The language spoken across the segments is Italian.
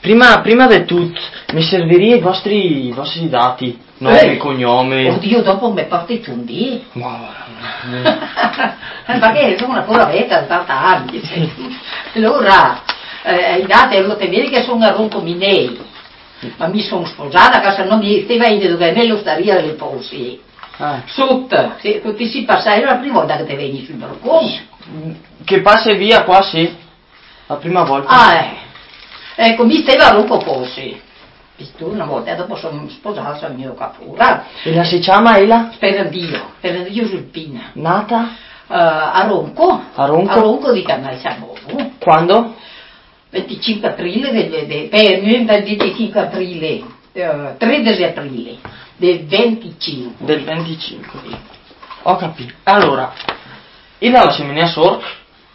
prima di tutto, mi servirebbero i vostri dati, nome, cognome. Oddio, dopo mi porti i fondi. Ma perché sono una pura vecchia da 80 anni. Allora, i dati lo temere che sono a ronco minei. Ma mi sono sposata, che se non mi stava in dove me lo staria delle posi. Sotto, se ti si passa, è la prima volta che ti veni sul balcone. Che passi via qua, sì? La prima volta. Ecco, mi stava a ronco posi. Una volta dopo sono sposata al mio capura. E la si chiama Ela? Sperandio Sulpina. Nata? A Ronco. A Ronco? A Ronco di Canale Sabovo. Quando? 25 aprile, del 25 aprile, 13 aprile del 25. Del 25. Ho capito. Allora, Ela la semina Sorc?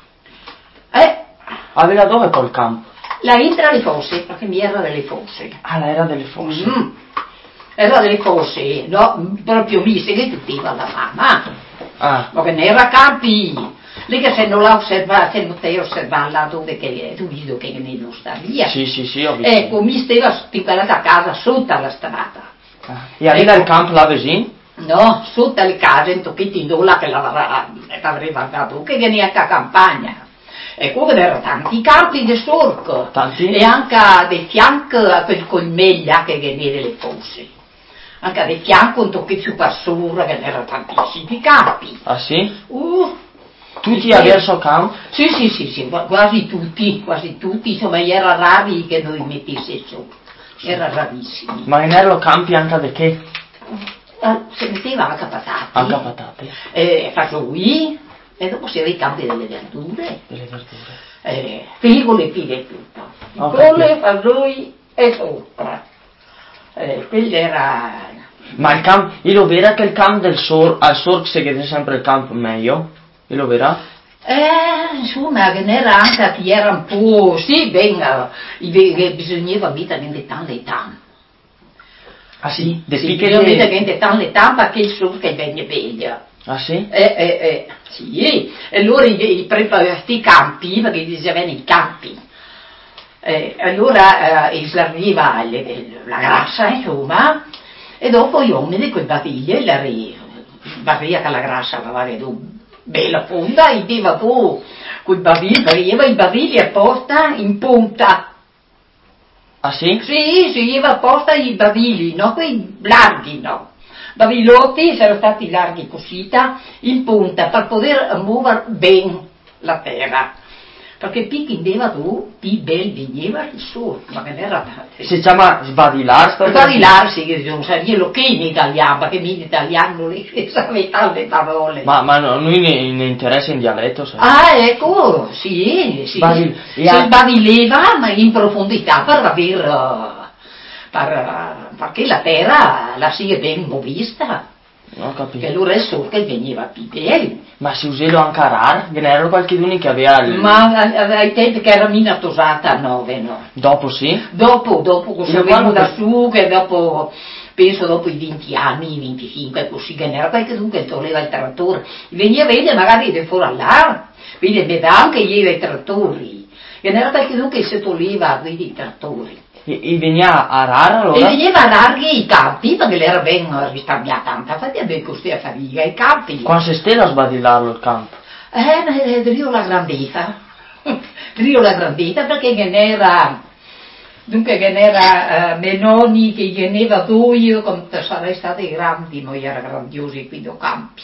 Aveva dove col campo? La entra alle fosse, perché mi era delle fosse. Ah, la era delle fosse. Era delle fosse, no, proprio mi se che tutteva la mamma. Ma che ne era campi. Lei che se non l'ha osservata, se non te osservarla dove che tu visto che ne non sta via. Sì, ho visto. Ecco, mi stava stimolata a casa sotto la strada. E arriva il campo là vicino? No, sotto le case, in tocchetti in dola che l'aveva dato, che veniva a campagna. Ecco che erano tanti campi di sorco. Tanti? E anche dei fianchi a quel colmeglia che veniva le fosse. Anche dei fianchi un tocchetti su passura che erano tantissimi campi. Ah sì? Tutti Sì. a verso campo? Sì, quasi tutti, insomma era rari che noi mettesse su. Era rarissimo. Ma in erano campi anche di che? Si metteva anche patate. Anche patate? Fagioli. E dopo si aveva i campi delle verdure. Delle verdure. Frigole e tutto. Cipolle, fagioli e sopra. Quello era... Ma il campo, io lo vera che il campo del al Sorc si chiede sempre il campo meglio? Io lo vera? Insomma, che ne era anche che era un po'... Sì, bisognava mettere tanto e tanto. Ah sì? Bisognava mettere tanto e tanto perché il Sorc è ben meglio. Ah sì? Sì, e allora i preparati campi, perché dicevano i campi, allora serviva la grassa, insomma, e dopo gli uomini con i baviglie, la ria che la grassa aveva bella punta, e diceva tu, con i bavigli apposta in punta. Ah sì? Sì, aveva apposta i bavigli, no, quei larghi, no. Bavilotti erano stati larghi così in punta per poter muovere bene la terra, perché più indeva tu, più bel veniva il sole, ma che era si chiama sbadilar? Sbadilar, sì, non sa dirlo che in italiano, perché in italiano non le sapeva le parole. Ma noi ne interessa in dialetto, sai? Ecco, sì. Si sbavileva, ma in profondità per aver... perché la terra la si è ben movista. Ho capito. Che allora il sole che veniva più bene. Ma si usava anche rar? Ve ne erano qualcuno che aveva Ma ai tempi che era mina tosata a 9, no? Dopo sì? Dopo che vengono da su, che dopo, penso dopo i 20 anni, i 25, così, che ne era qualcuno che toglieva il trattore. Veniva a vedere magari di fuori là, vede anche ieri i trattori. Che ne era qualcuno che si toglieva i trattori. E veniva a rara allora? E veniva a larghi i campi, perché l'era ben risparmiata tanta, infatti ben così a fariga i campi. Quando si stella a sbadillarlo il campo? Rio la grandezza. Rio la grandezza perché che n'era, dunque che n'era Menoni che glieneva due, come sarei stati grandi, noi era grandiosi qui dei campi.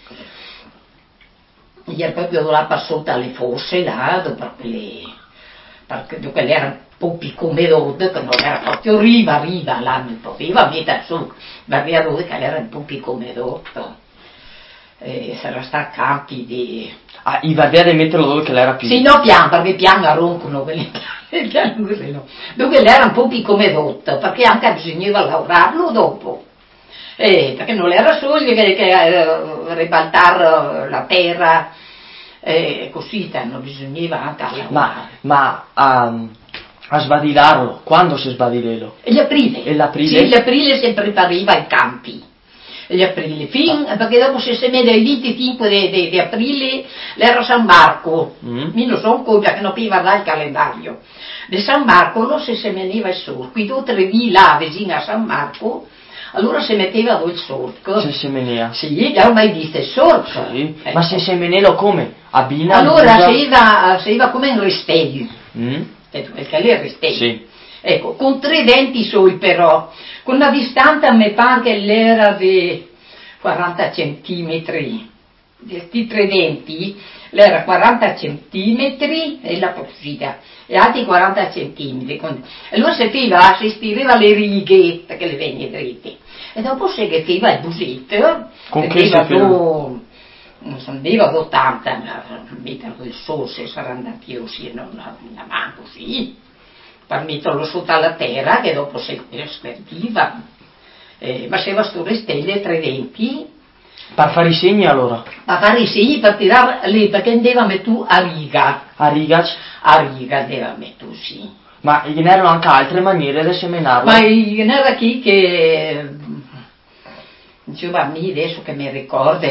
Gli era proprio là sotto alle fosse, là, perché l'era un po' più come road, che non era proprio riva, là non poteva mettere su, ma aveva dove che era un po' più come road. Sarà sta campi di... Ah, i va bene metterlo dove che l'era più... Sì, no, perché pianga roncono quelle pianure, no. Dove l'era un po' più come rotta, perché anche bisognava lavorarlo dopo. Perché non era solo che ribaltare la terra, così, non bisognava anche lavorare. Ma a sbadilarlo, quando si sbadilelo? L'aprile. E l'aprile? Sì, l'aprile si prepariva ai campi. gli aprile, perché dopo se mette il 25 di aprile era San Marco, mi non so come perché non piva dal calendario, di San Marco lo se veniva il sole, qui 2-3 di là vicino a San Marco, allora si metteva il sorco. Se semenea. Sì, già mai visto il sorco. Sì. Ma se semenelo come? Abbina? Allora si va come in restelli. Perché lì è restelli. Sì. Ecco, con 3 denti soli però, con una distanza mi pare che l'era di 40 centimetri, questi 3 denti, l'era 40 centimetri e la possibilità, e altri 40 centimetri. Allora si stirava le righe, perché le venne dritte, e dopo si metteva il busetto, con che si non so, andava ad 80 metri del sole, se sarà andati così, non la mano così, per metterlo sotto alla terra, che dopo si squertiva, ma se va sto stelle 3 denti. Per fare i segni allora? Per fare i segni, per tirare lì, perché andava mettere a riga. A riga? A riga andava mettere, sì. Ma ce n'erano anche altre maniere di seminarlo? Ma ce n'era chi che, diceva, mi adesso che mi ricorda,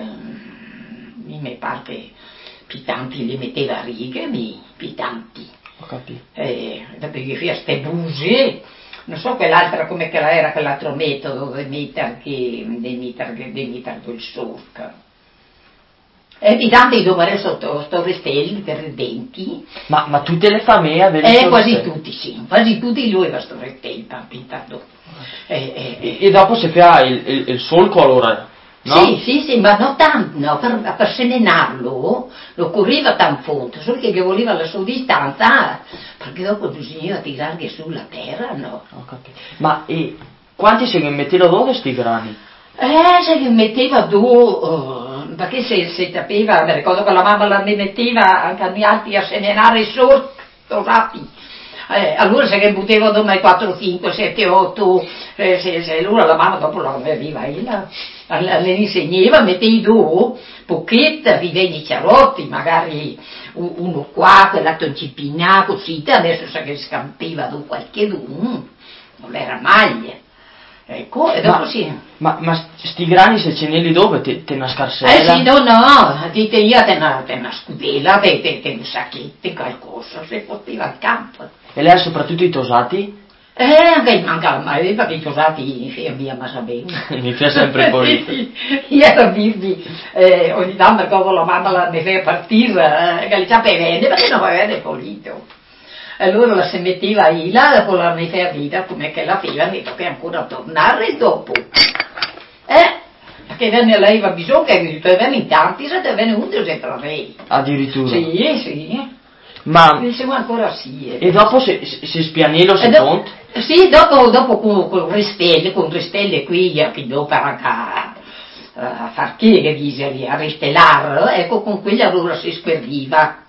mi pare che Pitanti li metteva a righe, Pitanti. Ho capito. Perché io ste buse, non so quell'altra come che era quell'altro metodo di mettere il sorco. E Pitanti doveva sotto sto restelli per i denti. Ma tutte le famiglie avevano quasi tutti, sì, quasi tutti lui aveva sto restelli per pintarlo. E dopo si fa il solco allora? No? Sì, ma non tanto, no, per seminarlo lo correva tan fonte, solo che voleva la sua distanza, perché dopo bisognava tirarli sulla terra, no? Ho capito. Ma quanti se ne mettevano dove sti grani? Se ne metteva due, perché se sapeva, mi ricordo che la mamma la metteva anche a altri a seminare sotto, rapi. Allora se ne buttevano mai 4, 5, 7, 8, se allora la mamma dopo la aveva, le insegnava, metteva due, pocchetta, viveni cerotti, magari uno qua, quell'altro incipina, così, adesso se che scampiva da qualche non era maglia. Ecco, e dopo sì. Ma sti grani se ce ne li dove? Te una scarsella? Sì, no, dite io te una scudella, te un sacchetto, qualcosa, se poteva al campo. E lei ha soprattutto i tosati? Anche il mancava mai, perché i tosati via ma sapendo. Mi fa sempre pulito. Io ero birbi, ogni tanto quando la mamma mi fa partire, che le sapeva bene, perché non aveva pulito. Allora la si metteva là, dopo la metteva via, come che la fila, mi tocca ancora tornare dopo. Perché lei aveva bisogno che venne in tanti, se te venne 11 e 3. Addirittura? Sì. Ma diciamo ancora sì. E dopo se spianello si conta? Sì, dopo con restelle qui, che dopo a far che dice, a restellare, ecco, con quelli allora si sperdiva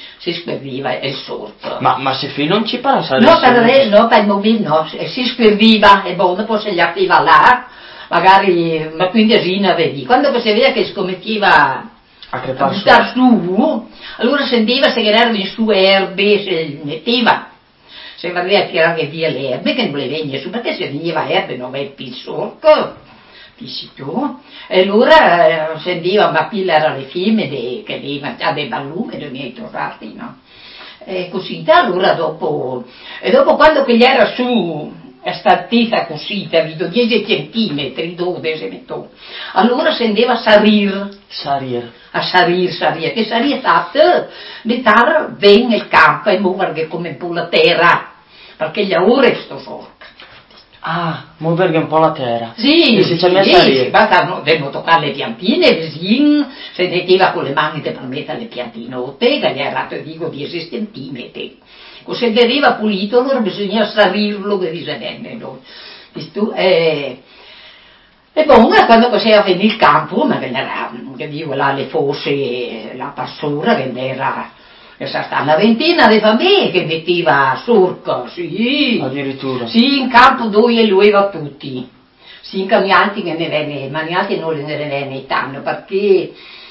il sorco. Ma se fai non ci passa? No, per il mobile no, si sperdiva, e buono, poi se gli arriva là, magari, ma quindi asina vedi, quando si vedeva che scommetteva a crepare su, allora sentiva se erano in su erbe, se metteva, se andava a tirare via le erbe che non le venne su, perché se veniva erbe non aveva più il sorco, tu, e allora sentiva ma pilla era le fiemme che lì mangiava dei ballume dei miei torrati, no? E così, allora dopo quando che gli era su statita così, per 10 centimetri, 12 metto, allora sentiva a sarir, che saria fatto di tar ben il campo e muovere come un po' la terra, perché gli ora sto sorco. Muovere un po' la terra. Sì, e si c'è messa lì. Devo toccare le piantine, vicino, se metteva con le mani per mettere le piantinotte, che gli era dico 10 centimetri. Se deriva pulito, allora bisogna sarirlo, che dice bene, no? E poi quando si era venuto il campo, ma che dico là le fosse, la passura, che era stata una ventina di famiglie che metteva sorco, sì. Addirittura. Sì, in campo dove lo aveva tutti. Sì, in cambianti che ne venne, ma neanche non ne venne tanto, perché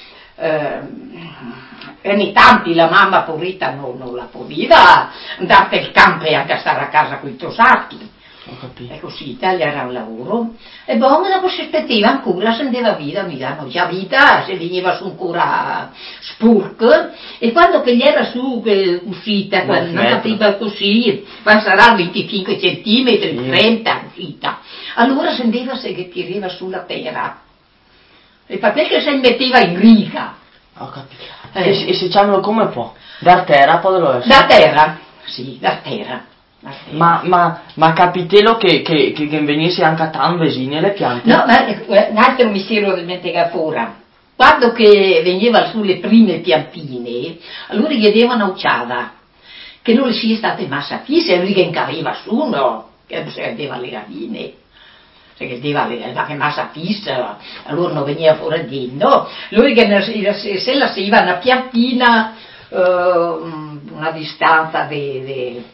ogni tanti la mamma porita non la poteva andare per il campo e anche stare a casa con i tosati. Ho capito. E così, tagliare un lavoro. E poi dopo si aspettava ancora, si andava via, mi danno già vita, si veniva su ancora spurk, e quando che gli era su uscita, quando non capiva così, ma sarà 25 centimetri, 30 uscita, allora sentiva se che tirava sulla terra. E perché si metteva in riga. Ho capito. E se diciamolo come può? Da terra può essere? Da terra, sì, da terra. Ma capitelo che venisse anche a tan vesine le piante? No, ma un altro mistero del Mentegafora. Quando che veniva sulle prime piantine, allora gli chiedevano ucciava, che non le sia state massa fisse, lui che incaveva su, no, che si vedeva le galline, se vedeva che massa fissa, allora non veniva fuori dentro, lui che se la si iva una piantina, una distanza di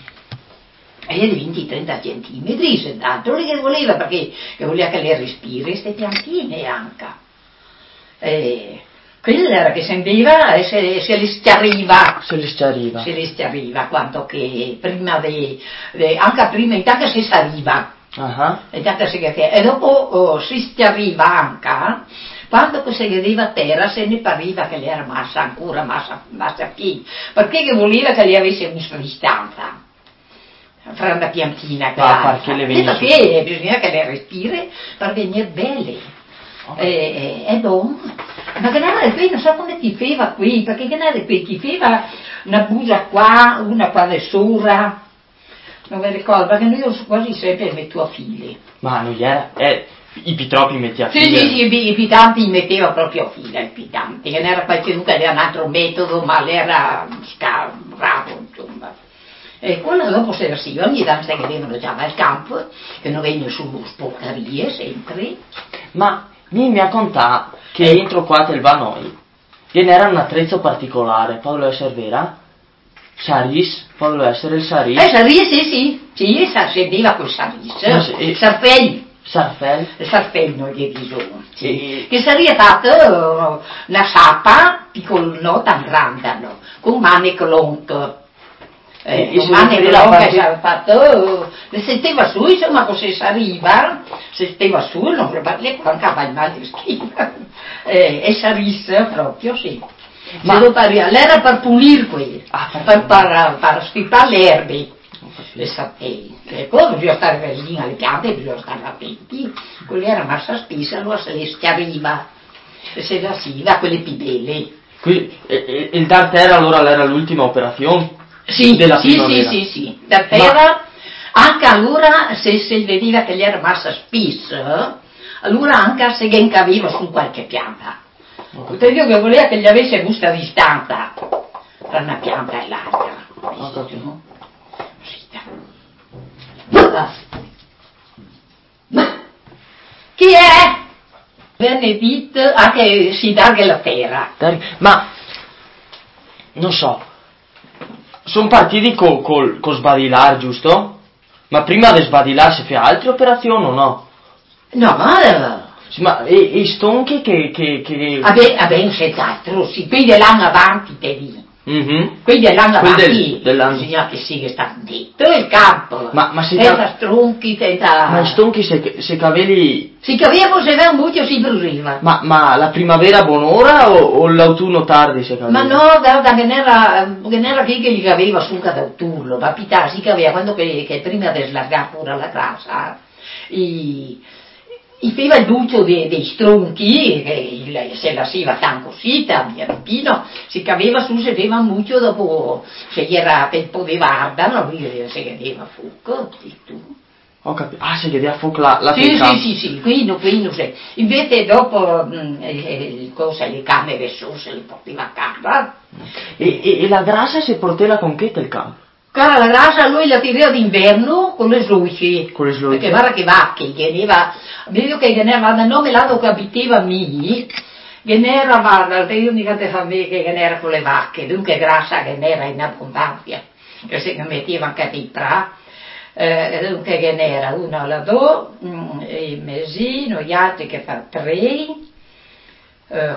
20-30 centimetri, se tanto lui che voleva, perché voleva che le respiri queste piantine anche. Quello era che sentiva e se li schiariva. Se li schiariva. Se li schiariva, quanto che prima anche prima, intanto si saliva. E dopo si schiariva anche, quando si vedeva a terra se ne pareva che le era massa più, perché che voleva che le avesse una distanza fra una piantina e l'altra, perché bisogna che le respiri per venire belle. E boh, ma che era qui non so come ti faceva qui, perché che era qui ti faceva una busa qua, una qua di sopra, non mi ricordo, perché noi quasi sempre metto a file. Ma non gli era, i pitropi metti a file? Sì, i pitanti metteva proprio a fila, i pitanti, che non era qualcuno che aveva un altro metodo, ma l'era bravo, insomma. E quello dopo se si ogni tanto che vengono già dal campo, che non vengono su sporcarie sempre. Ma mi ha contato che entro qua del Vanoi era un attrezzo particolare, può essere vera? Saris, può essere il saris? Saris, sì, si sentiva col saris, sarfel. Il sarfello gli dicono, sì. Che sarebbe fatto una sappa, piccolo, no, tan grande, no, con maniche lunghe. Maniche lunghe si era fatto, le sentiva su, insomma, così si arriva, se stava su, non le mancava il male schiena, e saris proprio, sì. Ma l'era per pulire qui, per stipare le erbe. Le sapei, ecco, bisogna stare vicino alle piante, bisogna stare attenti, quello era massa spessa, allora se le schiariva, se la siva, quelle più belle. Il dar terra allora era l'ultima operazione? Della primavera? Sì, dar terra, anche allora se si vedeva che gli era massa spessa, allora anche se che incaviva su qualche pianta. Perché io che voleva che gli avesse questa distanza tra una pianta e l'altra. Chi è? Benedetto anche si dà la terra. Ma non so, sono partiti con sbadilar, giusto? Ma prima di sbadilar si fa altre operazioni o no? No, sì, ma i stonchi che... Vabbè, senz'altro, sì, quelli dell'anno avanti te lì. Quelli dell'anno avanti, bisogna che sia stato detto il campo, senza stronchi, senza... Ma i stonchi se cavelli... Si caviamo se aveva un bucchio si bruciva. Ma la primavera a buon'ora o l'autunno tardi se cavelli? Ma no, guarda, che non era chi che gli caveva su d'autunno, ma pità si caveva quando che prima di slargare pure la casa, faceva il buccio dei stronchi, che se la si va tanto cosita, piano piano, si caveva su, si aveva un buccio dopo, se gli era un po' di varda, no, lui si chiedeva fuoco, e tu. Ho capito, si chiedeva fuoco la Sì, qui non sei. Invece dopo, le camere su, se le portava a casa. E la grassa si portava con che il campo? Cara, la grassa lui la tirava d'inverno con le sluci. Perché guarda che vacche, vedo che era da nome lato che abitava mi, che era, guarda, io mi cante famiglia che era con le vacche, dunque grassa che era in abbondanza, che si metteva anche di tra, dunque che era uno la do, il mesino, gli altri che fa 3,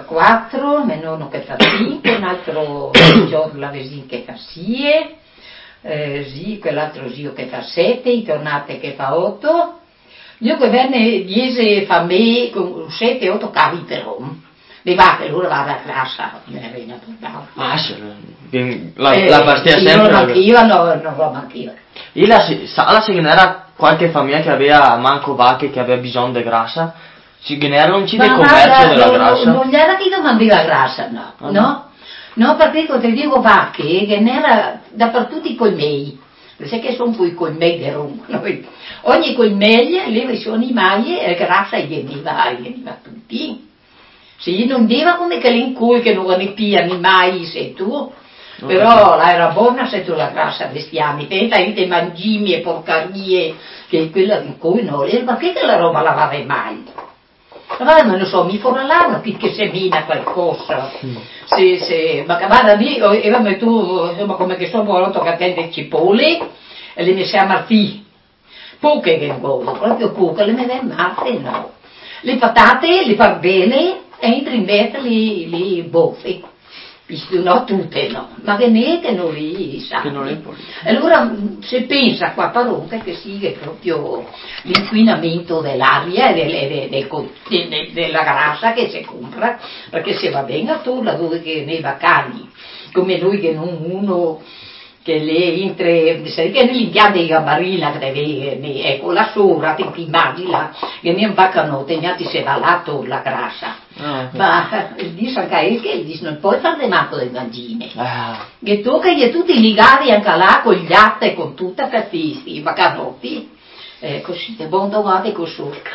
4, meno uno che fa 5, un altro giorno la vesina che fa 6, sì, quell'altro zio che fa 7, i tornate che fa 8, io che venne 10 fa me con 7-8 cavi per uomo. Mi va che loro va a grassa, me ne Ah, la bastia sì, sempre. Non lo manchiva. E la se era qualche famiglia che aveva manco vacche che aveva bisogno di grassa, si generano ci del commercio della grassa. Non gli era chi domandava la grassa, no, Ah, no? No, perché ti dico vacche che n'era dappertutto i colmei. Sai che sono poi i colmei di Roma, no? Ogni colmeia lì sono i maglie e grassa gli veniva tutti. Sì, non deva come che l'incui che non ne piano i mais e tu, però la era buona se tu la grassa bestiami, tenta i mangimi e porcarie, che quella in cui no, e perché che la roba la lavava mai? Ma non lo so, mi foralano che semina qualcosa, ma guarda lì, e tu, insomma, come che sono voluto che attende cipolle, e le messe a martì, poche che godo, proprio poche, le messe a martì, no. Le patate, le barbele, entri in mezzo li boffi, no tutte no, ma che ne che non li sa. Allora se pensa qua a Paronca che sia proprio l'inquinamento dell'aria e della grassa che si compra, perché se va bene a tu la dove che nei bacani, come lui che non uno che le entra, sai che nell'impianto di Gabarina ecco la sora ti immagini che ne impaccano tegnati se va lato la grassa, ma dice anche che dice non puoi fare manco dei mangini, che tu che gli tutti ligati anche là con gli atti e con tutta capisti i baccanotti, così è buon domani con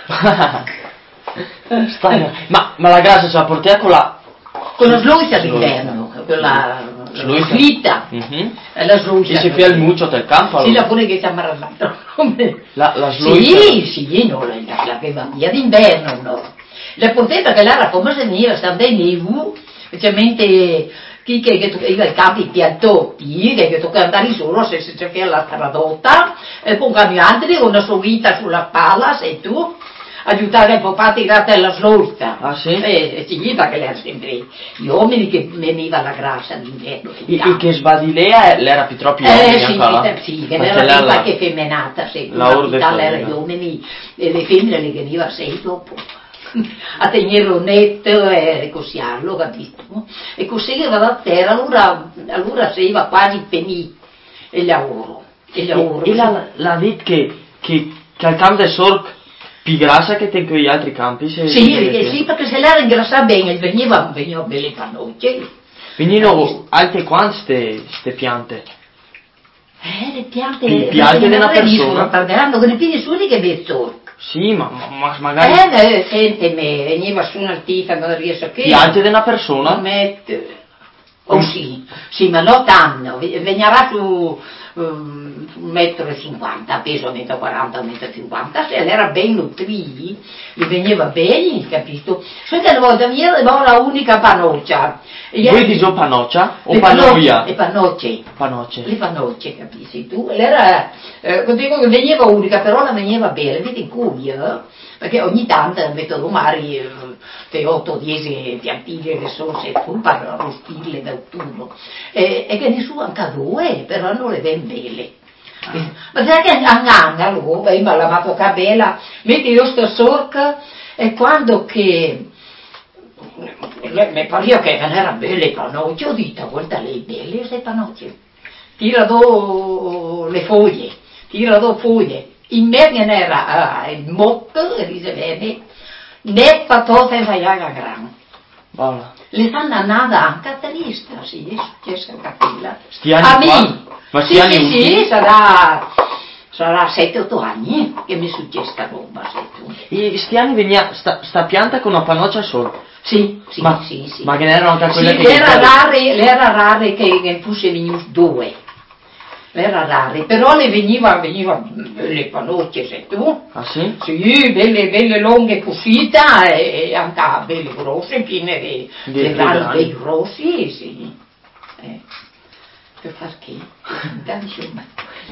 ma la grassa se la portiamo con la sluita d'inverno, con la slitta, la sluita. E si fa il muccio del campo? Sì, la pure che si ammarato. La sluita? Sì, no, la che va via d'inverno, no. La poteva che l'era come se veniva, sta bene nevu, specialmente chi che iva ai campi piantotti, che tocca andare solo se c'è la stradotta, e con cambiante con una sua vita sulla spalla, sei tu. Aiutare il papà a tirare la sluita. Ah sì? Sì, perché l'era sempre gli uomini che veniva la grassa d'inverno. E che sbadilea l'era più troppo uomini sì, che l'era più qualche femminata, se l'era gli uomini e le femmine le veniva sei dopo. A tenerlo netto e ricosiarlo, capito? E così che va da terra, allora si va quasi finito il lavoro. E la dit che al campo del Sorc più grassa che tengo gli altri campi? Sì, perché se l'era ingrassata bene, venivano belle pannocce. Venivano alte quante ste piante? Le piante più alte della persona? Parleranno con i piedi soli che del Sorc. Sì, ma magari... Senti me, veniva su un'altita, non riesco a che... Più alte della persona? Oh sì, ma non tanto, veniva su 1,50 m, peso 1,40 m, 1,50 m, se era ben nutrita, gli veniva bene, capito? Solo che una volta mia avevo la unica panoccia. Voi dici panoccia o panoia? Le panocce. Le panocce, capisci tu? Era, dico che veniva unica, però la veniva bene, vedi in cuia, perché ogni tanto metto domani 8-10 piantine che sono se tu per arrostirle d'autunno e che nessuno anche due però non le ben belle ma sai che anganga lui ma la mappa bella metti io sto sorca e quando che mi pare che non era belle panocchie ho detto guarda le belle queste panocchie tira do le foglie in me ne era il motto e dice bene ne patose vaiaga gran. Voilà. Le fanno nada anche a trista, sì, è successo a capilla. A me? Ma sì, sarà 7-8 anni che mi è successa roba, sai tu. E sti anni veniva sta pianta con una pannoccia solo? Sì. Ma che ne erano anche quelle che... Era rare che fosse venuto due. Era rare, però le veniva le panocchie, sai tu? Ah sì? Sì, belle lunghe cucita e anche belle grosse, piene di grani bei grossi, sì. Per far che?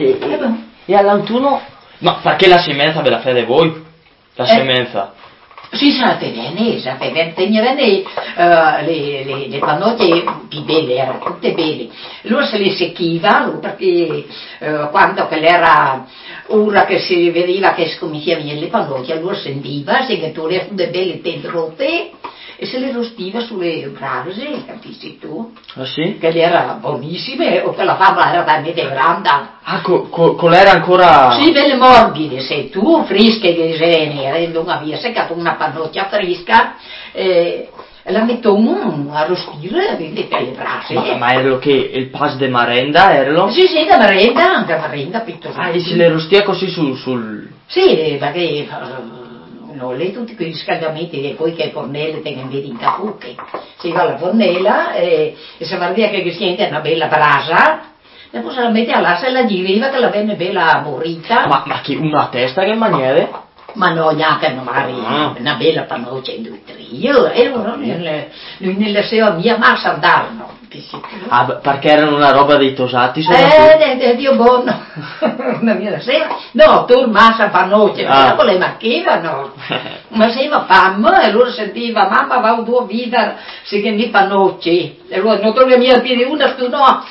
E all'autunno? Ma perché la semenza ve la fate voi? La semenza? Sì, tenevano le pannocce più belle, erano tutte belle. Allora se le secchiva, perché quando che era ora che si vedeva che scominciavano le pannocce, allora sentiva, se che tu le tutte belle tendrotte, e se le rostiva sulle brase, capisci tu? Ah sì? Che era buonissime, o che la favola era talmente grande. Ah, con era ancora... Sì, belle morbide, sei tu, fresche che sei, non aveva seccato una pannoccia fresca, la mettono a rostire, vedi, per le brase. Ma era che il pas de marenda, era? Sì, da merenda, piuttosto. Ah, e se le rostia così sul... Sì, perché no, lei tutti quei riscaldamenti e poi che fornelle tengono vedi in capuche. Si va alla fornella e si va via che si sente una bella brasa. E poi se la mette all'assa e la giriva che la venne bella morita. Ma che una testa che maniere? Ma no, neanche magari una bella pannoccia in 2 trio. E lui nella sua mia massa andarono. Ah, perché erano una roba dei tosati? Dio buono. Una mia sera. No, tu massa pannoccia, ma dopo le macchivano. Ma se va fame, e allora sentiva, mamma va a tua vita, se che mi pannocce. E allora non trovi mia piedi una, tu no.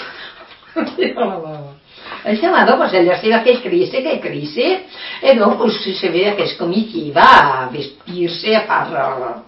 E insomma dopo se la sera che cresce e dopo si vede che scominciava a vestirsi, a far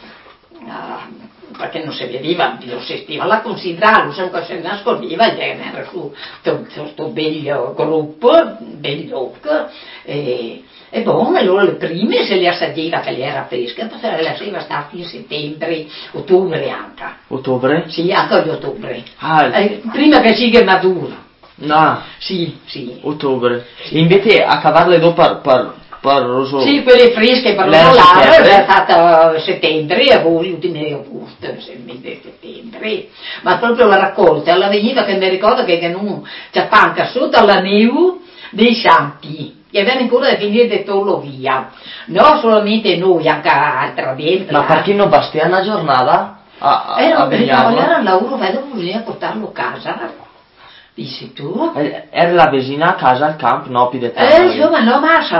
perché non si vedeva, non si stiva la considerare, sempre se nascondeva, era su questo bel gruppo, bel look, e buono, allora le prime se le assaggiava che le era fresca, poi se le assaggiava stati in settembre, ottobre anche. Ottobre? Sì, anche di ottobre. Ah, prima che si madura. No. Sì. Ottobre. E invece a cavarle dopo per roso... Sì, quelle fresche per rosolare è fatta settembre, gli ultimi di agosto, settembre. Ma proprio la raccolta, la veniva che mi ricordo che non c'è panca sotto alla neve dei santi. Che avevano ancora da finire di tollo via. Non solamente noi, anche altra gente. Ma perché non bastia una giornata a vegliarlo? Era un lavoro, vedo, bisogna portarlo a casa. Dici tu? Era la vicina a casa al campo, no, più insomma, no, Massa,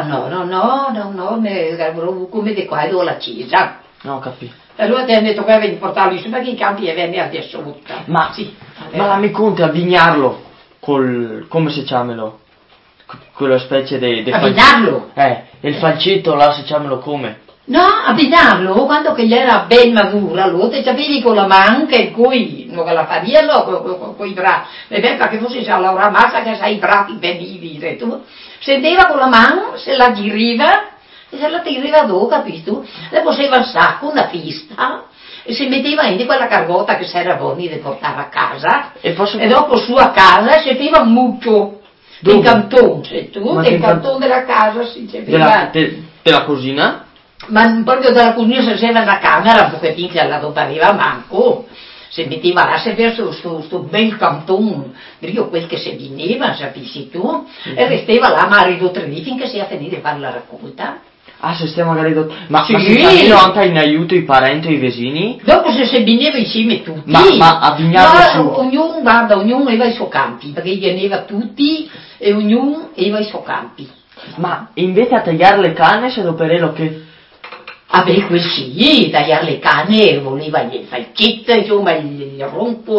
no, come di qua dove la chiesa. No, capito. E allora ti hanno detto che avevi portato lì, perché i campi venne adesso tutta. Ma sì. Ma la mi conti a vignarlo come si chiamelo? Quella specie di a vignarlo? Il falcetto là si chiamelo come? No, a vignarlo, quando che gli era ben madura, allora te sapevi con la manca e coi, non la faviello, con i bracci, e beh, perché fosse già Laura Massa che sai i bracci ben vivi, tu, senteva con la mano, se la giriva, e se la tiriva dopo, capito? Le poseva il sacco, una fista, e si metteva in quella cargota che si era buoni di portare a casa, e dopo su a casa si faceva muccio, in canton, se tu, nel canton della casa si faceva... Della cosina? Ma proprio dalla cucina si faceva una camera, un pochettino che alla dopo arriva manco, si metteva là, si faceva sto bel canton, io quel che si veneva, capisci tu, e restava là, ma ridò 3 dì finché si è finito di fare la raccolta. Ah, se stiamo magari ma sì. Ma si chiamano anche in aiuto i parenti o i vicini? Dopo se veneva insieme tutti. Ma a Vignarlo su... ognuno aveva i suoi campi, perché veneva tutti e ognuno aveva i suoi campi. Ma invece a tagliare le canne se doperello che... Ah beh, quel sì, tagliare le canne, voleva il falcetto, insomma, il ronco,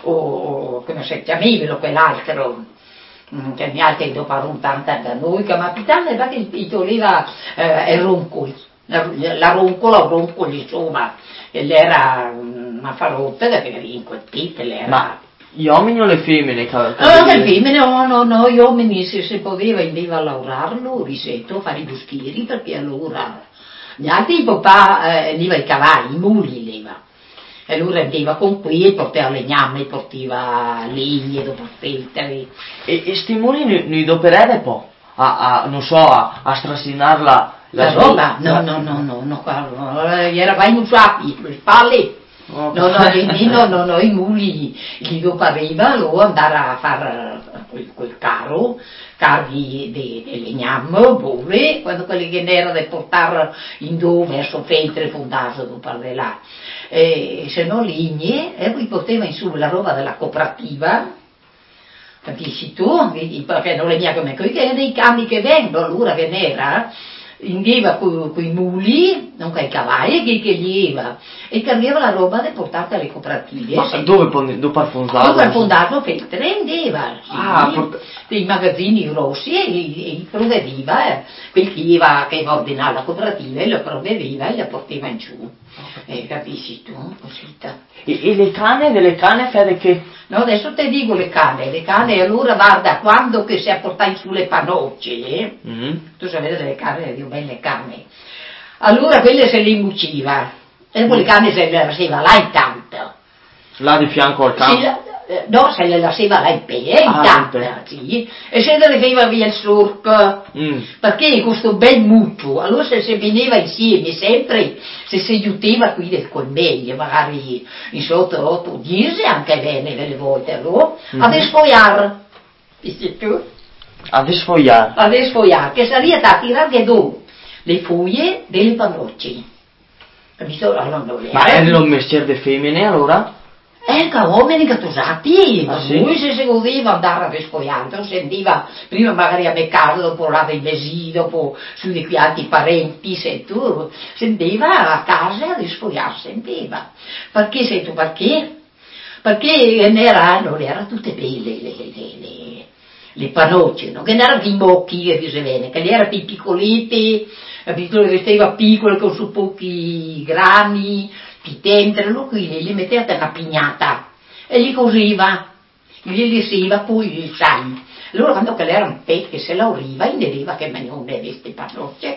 o come si chiamava quell'altro, che gli altri dopo rompanta da noi, che ma pitano era che voleva il ronco, la ronco, insomma, era una farotta che era in quel tipo, Ma gli uomini o le femmine? Le femmine, no, gli uomini se poteva andava a lavorarlo, risetto, a fare i buschieri, perché allora... Gli altri il papà leva i cavalli, i muli leva. E allora andava con qui e portava legname, portava legno dopo feltri. E sti muli noi dopereve po'? Non so, a strassinare la roba? No, era vai in usati, le spalle. No, i muli li dopariva, lo andare a fare quel carro di legname, pure, quando quelli che era da portare in dove verso Feltre fondato dopo di là. Se no legni, e poi portava in su la roba della cooperativa, capisci tu? Perché non le mia come qui, che dei cambi che vengono, allora che n'era, andava con i muli, non con i cavalli, che gli iva, e caricava la roba da portare alle cooperative. Ma dopo al fondato? Dopo al fondato prendeva, sì, Ah, dei magazzini grossi e provvedeva, quel che iva a ordinare la cooperativa, lo provvedeva e la portava in giù. Capisci tu? Così. E le cane, delle cane fede che? No, adesso te dico le cane allora guarda, quando che si è portati sulle panocce, tu sapete le cane, io belle cane, allora quelle se le imbuciva, e poi le cane se le lasciava là intanto. Là di fianco al campo? No, se le lasciava là in intanto, sì, e se le levava via il sorco, perché questo bel mutuo, allora se si veniva insieme sempre, se si aiutava qui col meglio, magari in sotto 8 10 anche bene delle volte, allora, a desfogliare, dici tu? A desfogliare? A desfogliare, che sarebbe da tirare giù le foglie delle panocce. Capito? Allora, ma era un mestiere di femmine allora? Che uomini cattusati, ma sì? lui se godeva andare a desfogliare, sentiva prima magari a casa, dopo lava i mesi, dopo su di qui altri parenti, se tu sentiva a casa a desfogliare, sentiva. Perché sei tu? Perché? Perché non erano tutte belle le panocce, no? Che non erano i mocchi che si vede, che erano più piccoliti, capito? Restava piccolo con su pochi grani, dentro, qui li metteva una pignata e li cosiva, li lessiva, poi gli sai. Allora quando che era un che se la uriva, inderiva che non ne avesse panocce.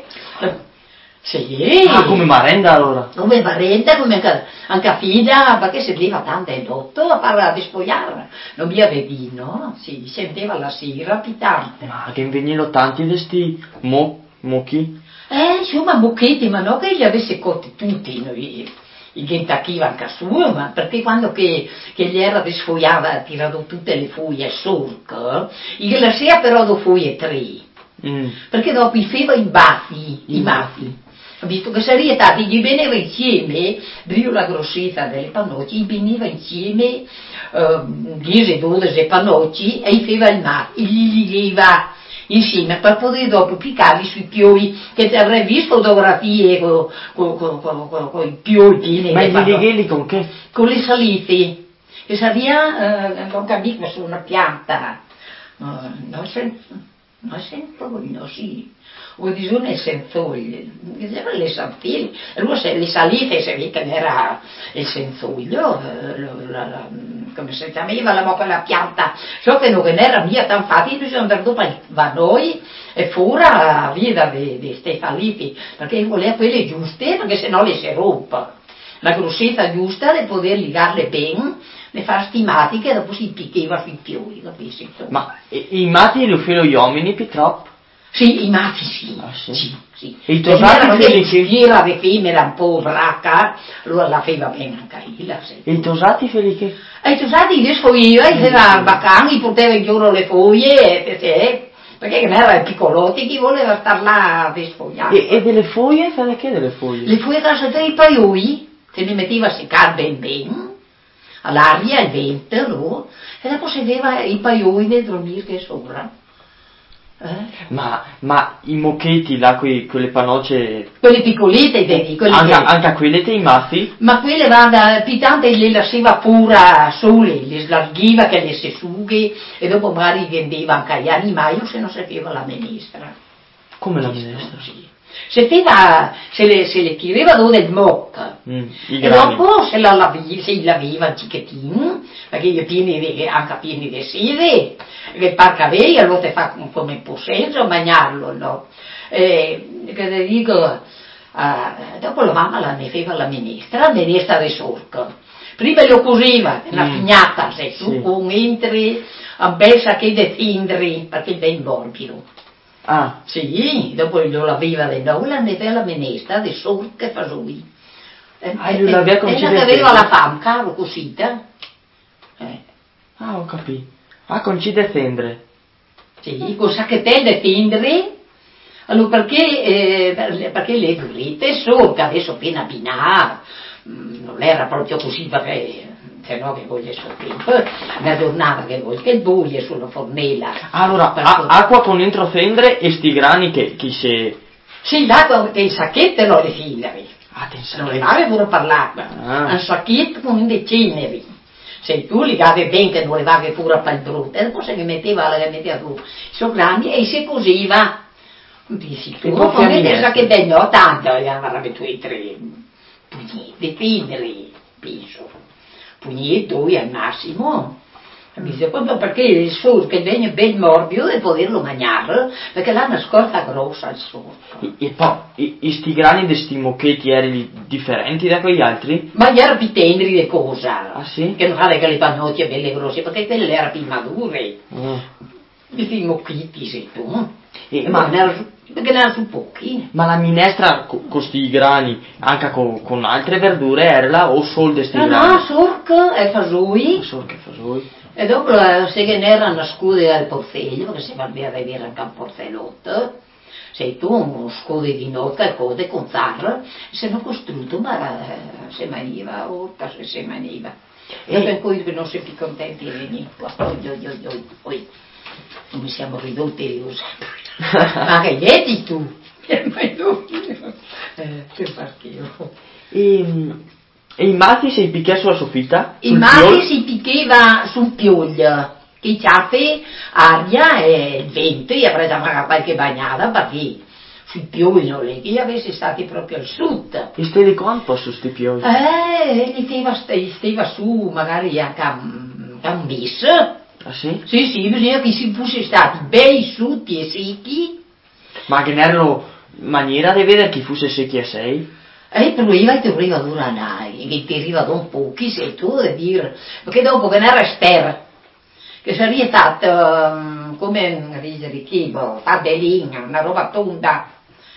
Sì. Ah, come marenda allora? Come marenda, come anche a figlia, perché sentiva tanto edotto a parlare di spogliare. Non mi vedi, no? Si sentiva la sera pitante. Ma che venivano tanti di sti mocchi? Insomma, mocchetti, ma non che li avesse cotti tutti, noi. Il gentachiva anche suo, ma perché quando che gli era desfogliava, ha tirato tutte le foglie sorco, gli lasciava però due foglie 3, perché dopo i feva i baffi, visto che sarebbe stato, gli veniva insieme, brio la grossezza delle panocci, gli veniva insieme 10-12 panocci e gli feva il maffi, gli lieva insieme per poter dopo piccarli sui pioi, che ti avrei visto fotografie con i pioi pieni. Ma i lighelli con che? Con le salite, che sarebbe non capisco su una pianta, non sentoglio, sì, o di giorno è senzoglio, le santine, allora se le salite si vede che era il senzoglio, come si chiamava quella pianta, so che non era mia tan fatti, bisogna andare dopo a noi e fuori via di queste salite, perché voleva quelle giuste, perché sennò le si rompe, la grossezza giusta di poter ligarle bene, le far stimati che dopo si picchiva sui pioli, capisci? Ma i matti lo fanno gli uomini più troppo? Sì, i matti sì. Ah, sì? Sì. E i tosati felici? Era di femmina un po' bracca, allora la feva bene anche illa. E i tosati felici? E i tosati li sfogliva, e era bacano, gli portava in giuro le foglie, perché non era piccolotti, chi voleva star là a sfogliare. E delle foglie? Fede che delle foglie? Le foglie che sono i paioi, se li metteva a seccare ben, all'aria, al vento, no? E dopo si vedeva i paioi del dormire che sopra. Ma i mocchetti là, quelle panocce... Quelle piccolette, vedi? Anche a quelle te i maffi? Ma quelle vada, pitante le lasciava pura sole, le slarghiva che le si sughi e dopo magari vendeva anche agli animali o se non sapeva la minestra. Come la minestra? Sì. Se le tirava dove del mocca e dopo se la laveva un cichettino perché gli pieni anche pieni di sede che parca via allora te fa come un po' senso mangiarlo, no? Che ti dico dopo la mamma ne faceva la minestra di sorco, prima lo cosiva una pignata se tu con entri a bel sacche di tindri perché è ben morbido. Ah. Sì, dopo lo laveva di nuovo, la metteva la minestra di sorco che fa lui. Lui l'aveva concisa. E aveva la fame, caro, cosita. Ah, ho capito. Ah, concide tendre. Sì, con sacchettelle tendre. Allora perché le durite sorca, adesso appena abbinava, non era proprio così perché se no che voglia sul tempo, una giornata che vuoi che buie sulla fornella. Allora, acqua con entro fendre e sti grani che si Sì, là che il sacchetto non le ceneri. Ah, te Non sai. le avevi pure parlato. Ah. Un sacchetto con le ceneri. Se tu li avevi bene che non le avevi pure per il brutto, e poi se li metteva tu, sono grandi e si cosiva. Dici tu, E non poi è fiammette. che degno tanto, avrebbe tu e tre pugni di ceneri, penso. Pugni due al massimo. Capisci? Proprio perché il sorco che viene ben morbido e poterlo mangiare, perché l'ha una scorza grossa il sorco. E poi, sti grani di sti mocchetti erano differenti da quegli altri? Ma gli erano più teneri di cosa? Ah, sì? Che non fate che le pannocchie belle grosse, perché quelle erano più madure. Ah. Questi mocchetti sei tu. Ma Perché ne erano su pochi. Ma la minestra con sti grani, anche con altre verdure, era o solo di sti No, grani? no, sorco e fasoi. Solo che fa lui. E dopo se che ne erano scudi al porfello, perché se va a vedere anche un porfellotto, sei tu uno scudo di notte, cose con zarra, se non costruito, ma se maniva, orta se maniva. E per cui non si più contenti di venire qua. Oi. Come siamo ridotti di usare. Ma che vedi tu? Che fa schifo. E i matti si picchia sulla soffitta? Il mare si picchiava sul pioglio, che i ciaffi, aria e il vento, e avrei da fare qualche bagnata perché sui pioggi non è che gli avessi stati proprio al sud. E steli quanto su sti pioggi? Gli stava su magari anche un bis. Ah, sì? Sì, bisogna che si fosse stati bei sutti e secchi. Ma che n'erano maniera di vedere chi fosse secchi a sei? E per lui ti arriva dura che ti arriva da un po', chi sei tu da dire? Perché dopo che ne era Ester, che sarebbe fatto come ridere chi, fadelin, una roba tonda,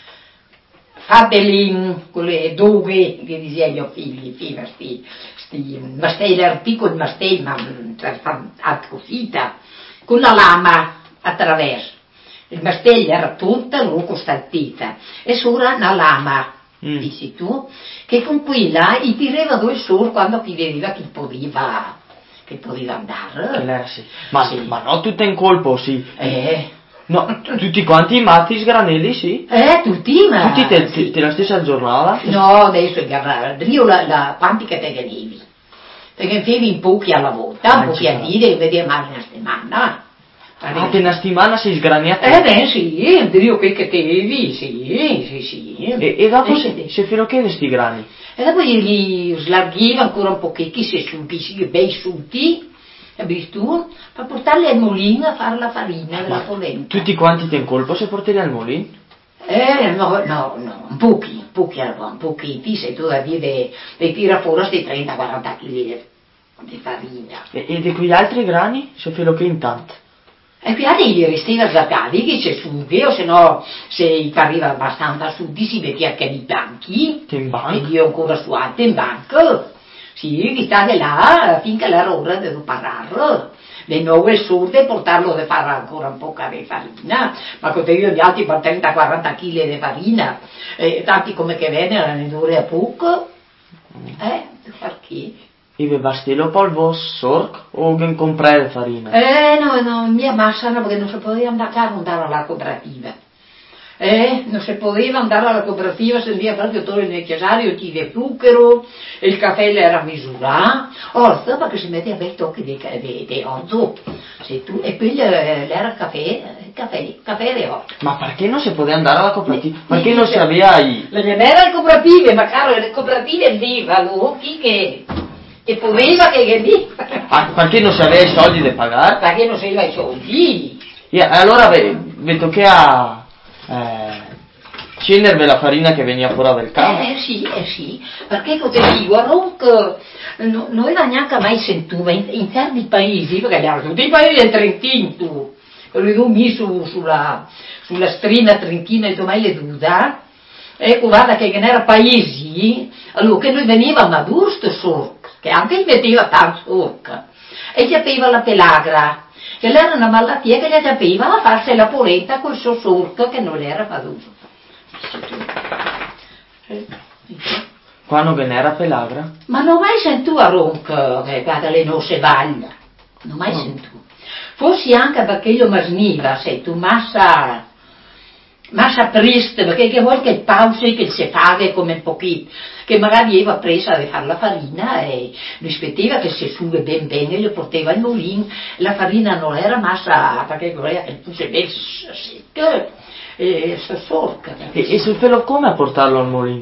fadelin, con le doghe che diceva gli figli, sti mastelli, piccoli mastelli, ma a cosita, con la lama attraverso. Il mastello era tutta, lo costantita, e sopra una lama. Dici tu, che con quella i tirava due solo quando ti vedeva che poteva andare. Che l'era sì. Ma, sì. Ma no tutte in colpo, sì. Eh. No, tutti quanti i matti sgranelli, sì. Tutti, ma... Tutti te la stessa giornata? No, adesso io la quanti che te ganevi? Te che facevi in pochi alla volta, pochi a dire, che vedeva male una settimana. Ah, te una settimana sei sgraniato? Beh, sì, io quel che tenevi, sì. E dopo se fino che questi grani? E dopo li slarghiva ancora un pochettino, se subissi bei sutti, capisci tu, per portarli al mulino a fare la farina della polenta. Tutti quanti te in colpo se portali al mulino? No, pochetti, se tu da dire dei tira fuori questi 30-40 kg di farina. E di quegli altri grani? Se filo che intanto? E qui gli restiva zaccati che c'è su, o se no, se arriva abbastanza su, si metteva anche i banchi, in banco? e io ancora su alto in banco, sì, che stava là finché era ora di parlare, le nuove surde portarlo a fare ancora un po' di farina, ma con io gli altri per 30-40 kg di farina, tanti come che vengono ne dure a poco, perché? E bastilo polvo sorc o che comprare farina? No, mia massa no, perché non si poteva andare alla cooperativa. Non si poteva andare alla cooperativa, se via proprio tutto il necessario, il zucchero, il caffè era misurato, perché si metteva bel tocco di orzo, e quello era caffè di orzo. Ma perché non si poteva andare alla cooperativa? Perché non si aveva Non c'era le cooperative, ma caro, le cooperative vivono, chi che poteva che lì. Perché non si aveva i soldi da pagare? Perché non si aveva i soldi. E allora vedo che a scendervi la farina che veniva fuori del campo. Sì, perché dicono che non aveva neanche mai sentito in certi paesi, perché erano tutti i paesi del Trentino, tu, quelli tu sulla strina trentina e domai le duda, ecco guarda che era paesi, allora che noi venivamo a Dursto sorco, che anche gli metteva tanto sorco, e gli aveva la pelagra, che era una malattia che gli aveva a farsi la polenta col suo sorco che non era paduro. Quando che n'era pelagra? Ma non ho mai sentito a ronco che guarda le nostre vaglie, non ho mai sentito. Forse anche perché io mi sniva, sei tu massa ma sapreste, perché che vuol che pause che si fa come un pochino, che magari aveva presa a fare la farina e rispettava che si suga ben bene, le portava il mulino, la farina non era massa, perché voleva che fosse ben secca e si sorca. E se lo come a portarlo al mulino?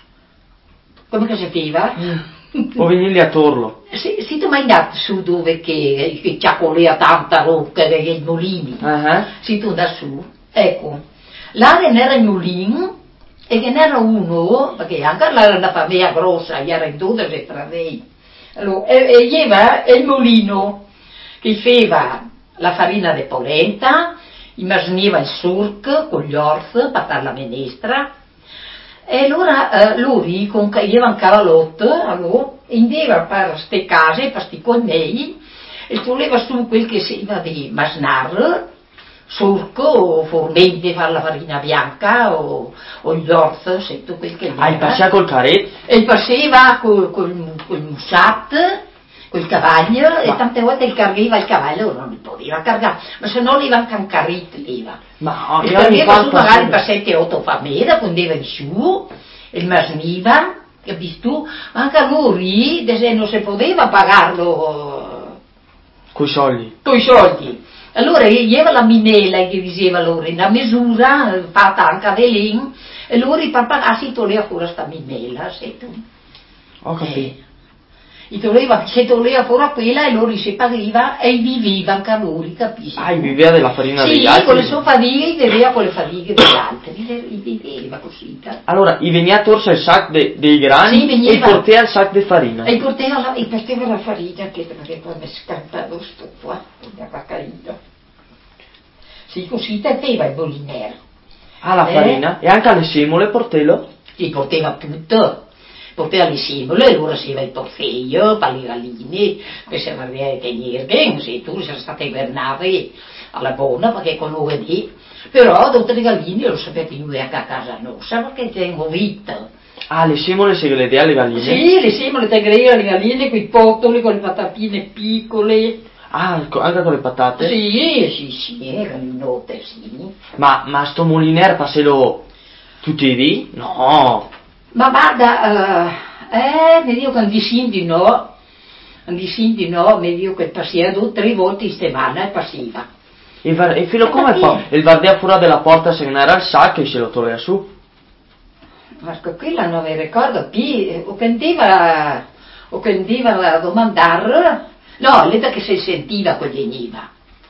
Come che si faceva? O venirli a torlo? Se tu mai andato su dove che c'è tanta rocca, che il mulino, se tu da su, ecco, là n'era il mulino e che n'era uno, perché anche là era una famiglia grossa, era in 12 tra lei, allora, e aveva il mulino che faceva la farina di polenta, immaginava il surc con gli orz per fare la menestra. E allora lui aveva un cavalotto, allora, andava per queste case, per questi conei, e toglieva su quel che si va di masnar, surco, o formenti, fare la farina bianca, o gli orz, tutto quel che era. Ah, passava col carretto? E passava col mussat, col cavallo, e tante volte il cargava il cavallo, non li poteva cargare, ma se no leva anche un carretto, leva. Ma e cargava su magari per 7-8 famiglie, prendeva in su, e masniva, capisci tu? Anche a lui, se non si poteva pagarlo coi soldi. coi soldi. Allora aveva la minella che diceva loro, una misura fatta anche a Velin, e loro per pagarsi toglieva fuori questa minella, sai tu. Ho capito. Si toglieva fuori quella e loro si pagava e viveva anche loro, capisci? Ah, viveva della farina degli altri? Sì, con le sue fatiche viveva con le fatiche degli altri, viveva così. Allora, gli veniva torso il sac dei grani e portava il sac di farina? E portava la farina, perché poi mi scampava sto qua, la caída. Sì, così aveva il bolinero. Ah, la farina? E anche alle semole portello? Sì, portava tutto. Portava le semole, allora si aveva il porfeio per le galline, che si aveva tenere bene, se tu sei stata invernare alla buona, perché con lunedì, però tutte le galline lo sapeva tenere anche a casa nostra, perché tengo vita. Ah, le semole se le dea alle galline? Sì, le semole teneva alle galline, con i potoli, con le patatine piccole. Ah, anche con le patate? Sì, galinote, sì. Ma sto muliner passelo tutti i dì? No! Ma guarda, mi dico che un di no, mi dico che passava 2 o 3 volte in settimana e passiva. E fino come fa? Il vardea fuori della porta se ne era il sacco e se lo toglieva su? Ma quella non mi ricordo più, o che andava a domandare, no, l'età che si sentiva con veniva.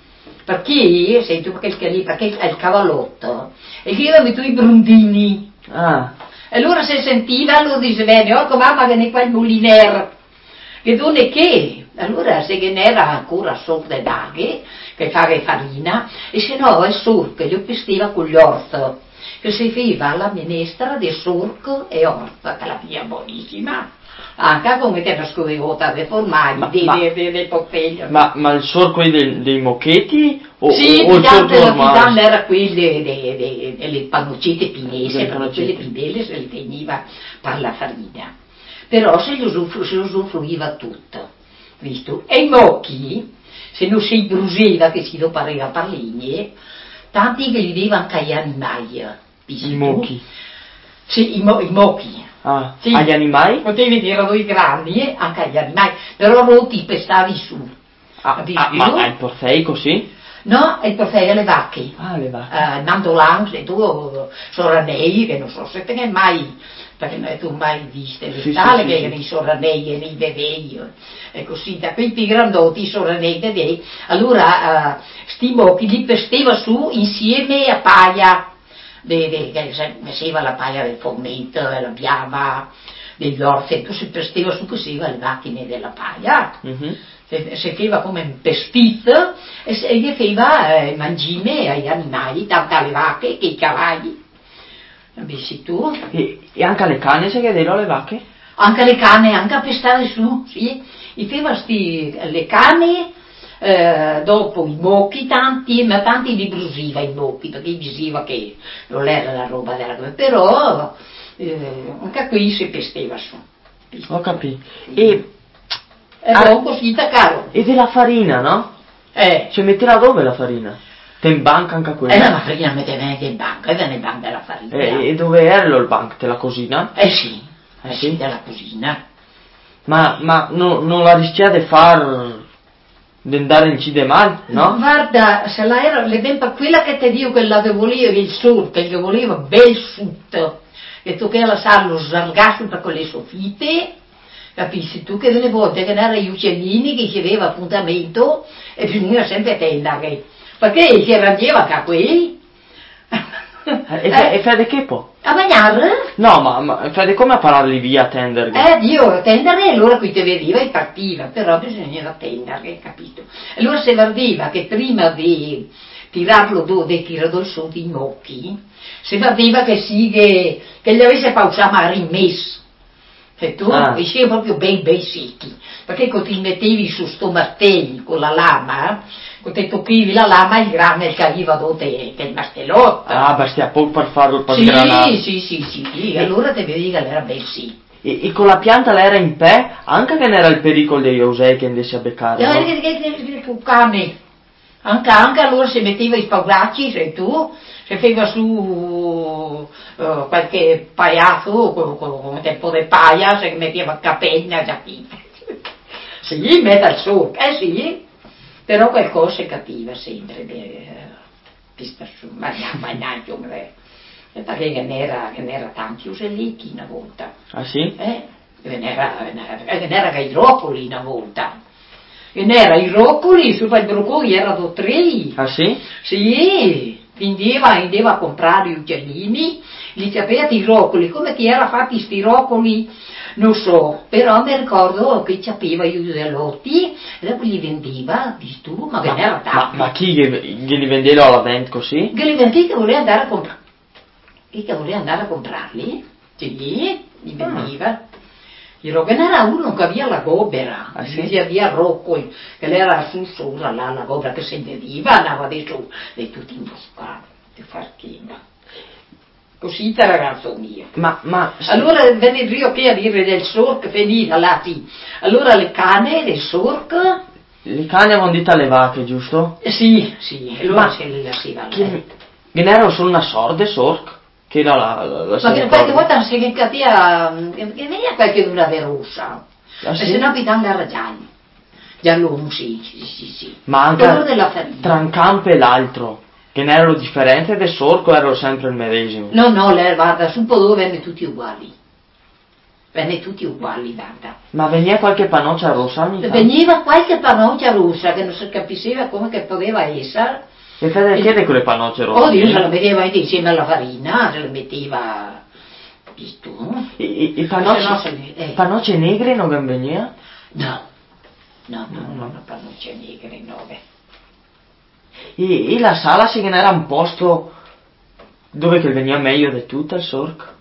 Perché, sento perché il cavalotto, e che aveva messo i brundini. Ah. E allora se sentiva, lo diceva, oh mamma viene qua il muliner, che non è che, allora se che n'era ancora sopra le daghe, che fare farina, e se no il surco lo pestiva con gli orzo, che si faceva la minestra di surco e orzo, che la via buonissima, anche come che la scorrevota dei formaggi, dei portelli. Ma il sorco dei mocchetti? Sì, o il sorco normale? era quello delle pannocette pinese, perché le pinelle se le teniva per la farina. Però se lo usufruiva tutto, visto? E i mocchi, se non si bruseva che si lo pareva per legne, tanti che li davano anche agli animali. I mocchi? Sì, i mocchi. Ah, sì. Agli animali? Potevi dire noi grandi, anche agli animali, però non ti pestavi su. Ma il porfeico sì? No, il porfeio alle vacche. Ah, le vacche. Nandolan, e tu, soranei, che non so se te ne hai mai, perché tu mai viste le tale, che erano i soranei e i bevei, e così, da quei più grandotti, i soranei e bevei, allora sti mocchi li pesteva su insieme a paia, che metteva la paia del fomento, la biava, degli orzi, e tu si pesteva su così le macchine della paia. Mm-hmm. Si faceva come un pestizzo e gli faceva mangime agli animali, tanto alle vacche che ai cavalli. Capisci tu? E anche alle canne se chiedevano alle vacche? Anche le canne, anche a pestare su, sì. E faceva le canne, dopo i mocchi tanti, ma tanti li brusiva i mocchi, perché diceva che non era la roba della cosa, però anche qui si pesteva su. Ho capito. Sì. E buon così caro. E della farina, no? Cioè metteva dove la farina? Te in banca anche E quella? la farina metteva anche in banca, e venne in banca della farina. E dove era il bank? Della cosina? Sì, Sì? della cucina. Ma non la rischia di di andare in C de mal, no? Guarda, se la era, quella che ti dico che la che voleva il sud, che voleva bel sud, e tu che la sa lo slargato con le soffitte, capisci tu che delle volte che erano gli uccellini che chiedeva appuntamento e bisogna sempre attendere, perché si raggieva che quelli. E fede che po'? A mangiare? No, ma fede come a pararli via a tenderli? Dio, attendere, e allora qui te vedeva e partiva, però bisognava attendere, capito? Allora se vedeva che prima di tirarlo di tirarlo su di mocchi, se vedeva che sì, che gli avesse pausato magari in messa, e tu, e si proprio ben secchi, perché quando ti mettevi su sto martello con la lama, quando ti toccavi la lama il grano capiva dove che il martellotto. Ah, bastia poco per farlo per sì, granare. sì, allora te vedi che era ben sì. E con la pianta l'era in pe, anche che n'era il pericolo degli usei che andessi a beccare, no? Che cane. Anche allora si metteva i spauracci, sei tu, si faceva su qualche pagliato, come tempo di paia, si metteva capenna, giacchina. Sì, mette al suo, sì, però qualcosa si capiva sempre, perché che n'era tanti uselletti una volta. Ah sì? Che n'era che i roccoli una volta. E n'era i roccoli, su il broccoli erano 3. Ah sì? Sì, andava a comprare gli uccellini, li sapeva i roccoli, come che era fatti sti roccoli, non so, però mi ricordo che sapeva gli usellotti, e dopo li vendeva, visto tu, ma che n'era tanto. Ma chi glieli vendeva alla vent così? Che li vendeva che voleva andare a comprare. Chi che voleva andare a comprarli? Sì, li vendeva. Il rocchenera uno che aveva la gobera, sì? aveva roccoli, che l'era su sopra là, la gobera che si vedeva, andava di su, e tutti imboscati, di farchina. Così te ragazzo mio. Ma allora venne io che a dire del sorc, veniva là, sì. Allora le cane del sorc. Le cane avevano dito alle vacche, giusto? Sì, allora se le si va. Che n'era solo una sorda sorc? Che era la ma che qualche volta non si capia, che veniva qualche una verusa, ah, sì? e se no abitando a Raggiani, giallo sì. Ma anche della farina. Tra un campo e l'altro, che ne erano differenti del sorco, erano sempre il medesimo. No, guarda, su un po' dove venne tutti uguali. Guarda. Ma veniva qualche panoccia rossa? Veniva qualche panoccia rossa che non si capisce come che poteva essere. E perché quelle panocce rosse? Oddio, se la metteva insieme alla farina, se la metteva. Visto? I panocce negre non veniva? No, panocce negre, no. E la sala se che era un posto dove che veniva meglio di tutto il sorc?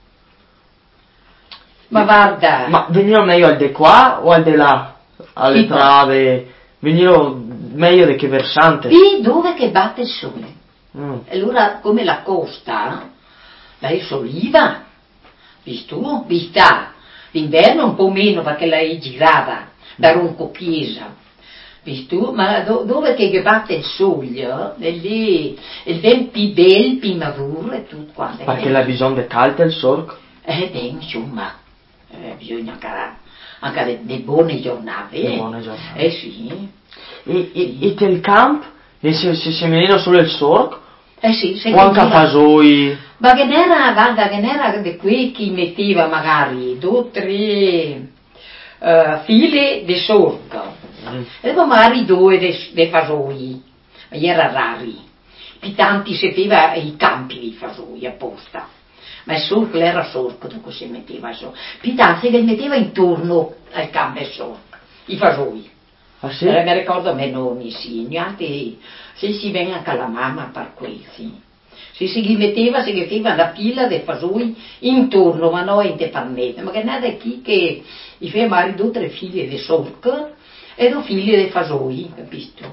Ma guarda. Ma veniva meglio al di qua o al di là? Alle trave? Veniva meglio di che versante? Qui dove che batte il sole. Allora come la costa, lei soliva, visto? Vista. D'inverno un po' meno perché lei girava da Ronco Chiesa. Visto? Ma dove che batte il sole, lì il vento più bel, più maturo e tutto quanto. Perché l'ha bisogno di caldo il sorc? Insomma, bisogna anche delle buone giornate. Sì. E del camp? Se veniva solo il sorc? Sì, o anche a fasoi? Ma che n'era di qui che metteva magari 2 o 3 file di sorc, e poi magari 2 di fasoi, ma era rari. Più tanti si metteva i campi di fasoi apposta. Ma il sorc era sorc, dove si metteva il sorc. Più tanti che metteva intorno al campo del sorc, i fasoi. Ah sì? Mi ricordo a me nomi, sì, neanche se si viene anche alla mamma per questi. Se si metteva una pila di fasoi intorno, ma non in parnette, ma che nada qui che i fai magari 2 o 3 figlie di sorc e 2 figlie di fasoi, capito?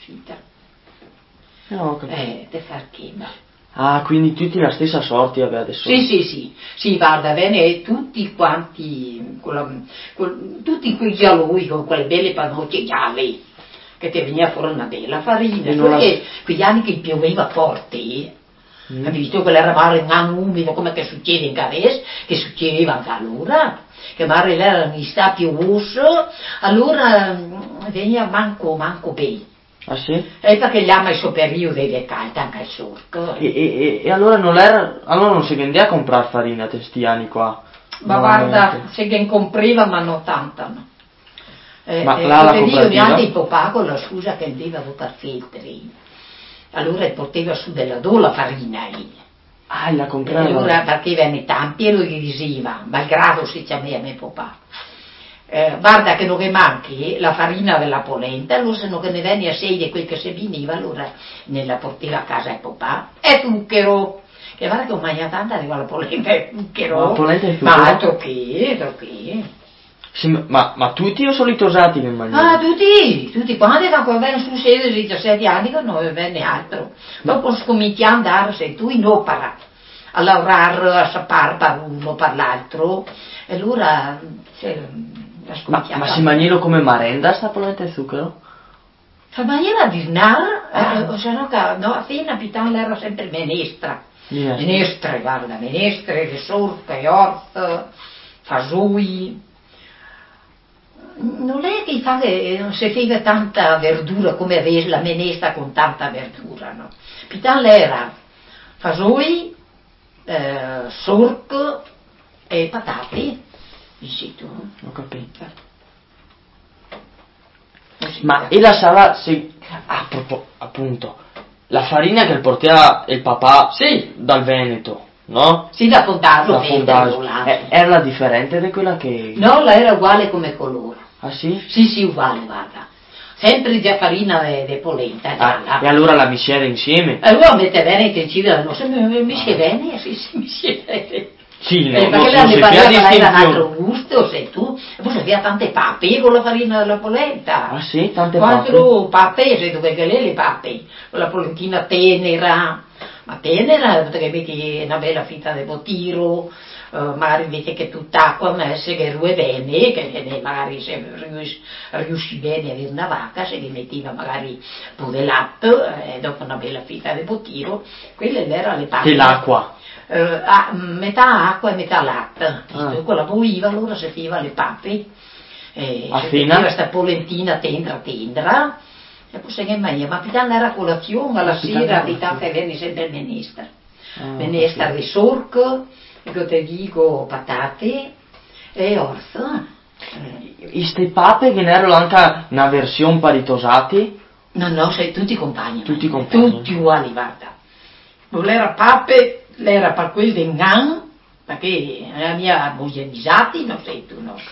No, di far che, ma. Ah, quindi tutti la stessa sorte aveva adesso? Sì, guarda, bene, tutti quanti, tutti quei gialloni con quelle belle panocce gialle, che ti veniva fuori una bella farina, E non la- perché quegli anni che pioveva forte, capito, che eravamo in un anno umido come che succede in Caves, che succedeva anche allora, che magari era in sta piovoso, allora veniva manco bene. Ah sì? E perché gli ama il suo periodo di caldo anche il sorco. E allora allora non si vendeva a comprare farina questi anni qua? Ma guarda, se che compriva ma non tanta, no. Ma là la io cooperativa? neanche papà con la scusa che andava a votare filtri. Allora portava su della dola farina. Ah, la E comprava. allora perché venne tanti e lui gli diceva, malgrado si chiamava mio papà. Guarda che non che manchi la farina della polenta, allora se non che ne venne a sei di quel che si veniva, allora nella portava a casa il papà, e zucchero, che guarda che non mangia tanta di quella polenta e zucchero, La polenta e zucchero? ma altro che. Sì, ma tutti o solo i tosati che mangiano? Ah, tutti quanti, quando vengono su 16-17 anni che non venne altro. Dopo scominci a andare, se tu in opera, a lavorare, a sapere per uno, per l'altro, e allora Ma si mangiano come merenda sta polenta e zucchero? La maniera di snare, o se no, no, fino a Pitano era sempre menestra. Menestre, guarda, menestre, risorte, orzo, fasui. Non è che non si faceva tanta verdura come aveva la menestra con tanta verdura, no? Pitano era fasoi, sorco e patate, dici tu. Ho capito. Ma e la sala, appunto, la farina che portava il papà Sì. dal Veneto, no? Sì, da Fondaggio, La Fondaggio. Era differente di quella che... No, la era uguale come colore. Ah sì? Sì, uguale, guarda. Sempre di farina di polenta, gialla. E allora la miscela insieme? Allora mette bene che ci danno, se mi mischia bene, sì, mischia bene. Sì, Perché non la si mia fa era un distinzione. altro gusto, sei tu. E poi aveva tante pappe con la farina della polenta. Ah sì? Tante pappe? Quattro pappe, sei tu che le pappe. Con la polentina tenera. Ma tenera, perché metti una bella fetta di botiro, magari invece che tutt'acqua, ma se che rue bene, che magari se riusci bene a avere una vacca, se gli metteva magari un po' di latte, e dopo una bella fetta di botiro, quelle erano le pappe. E l'acqua? Metà acqua e metà latte, con la boiva allora si faceva le pappe, si faceva questa polentina tendra, e poi se che mangia, ma pitana era colazione, alla sera pitana che viene sempre menestra, menestra di sorco, che ti dico patate e orzo. Queste pappe che ne erano anche una versione paritosati? No, sei tutti compagni. Tutti compagni. Tutti uguali, guarda. Non era pappe, era per quel di Ngan, perché la mia moglie disati, non sei tu, no.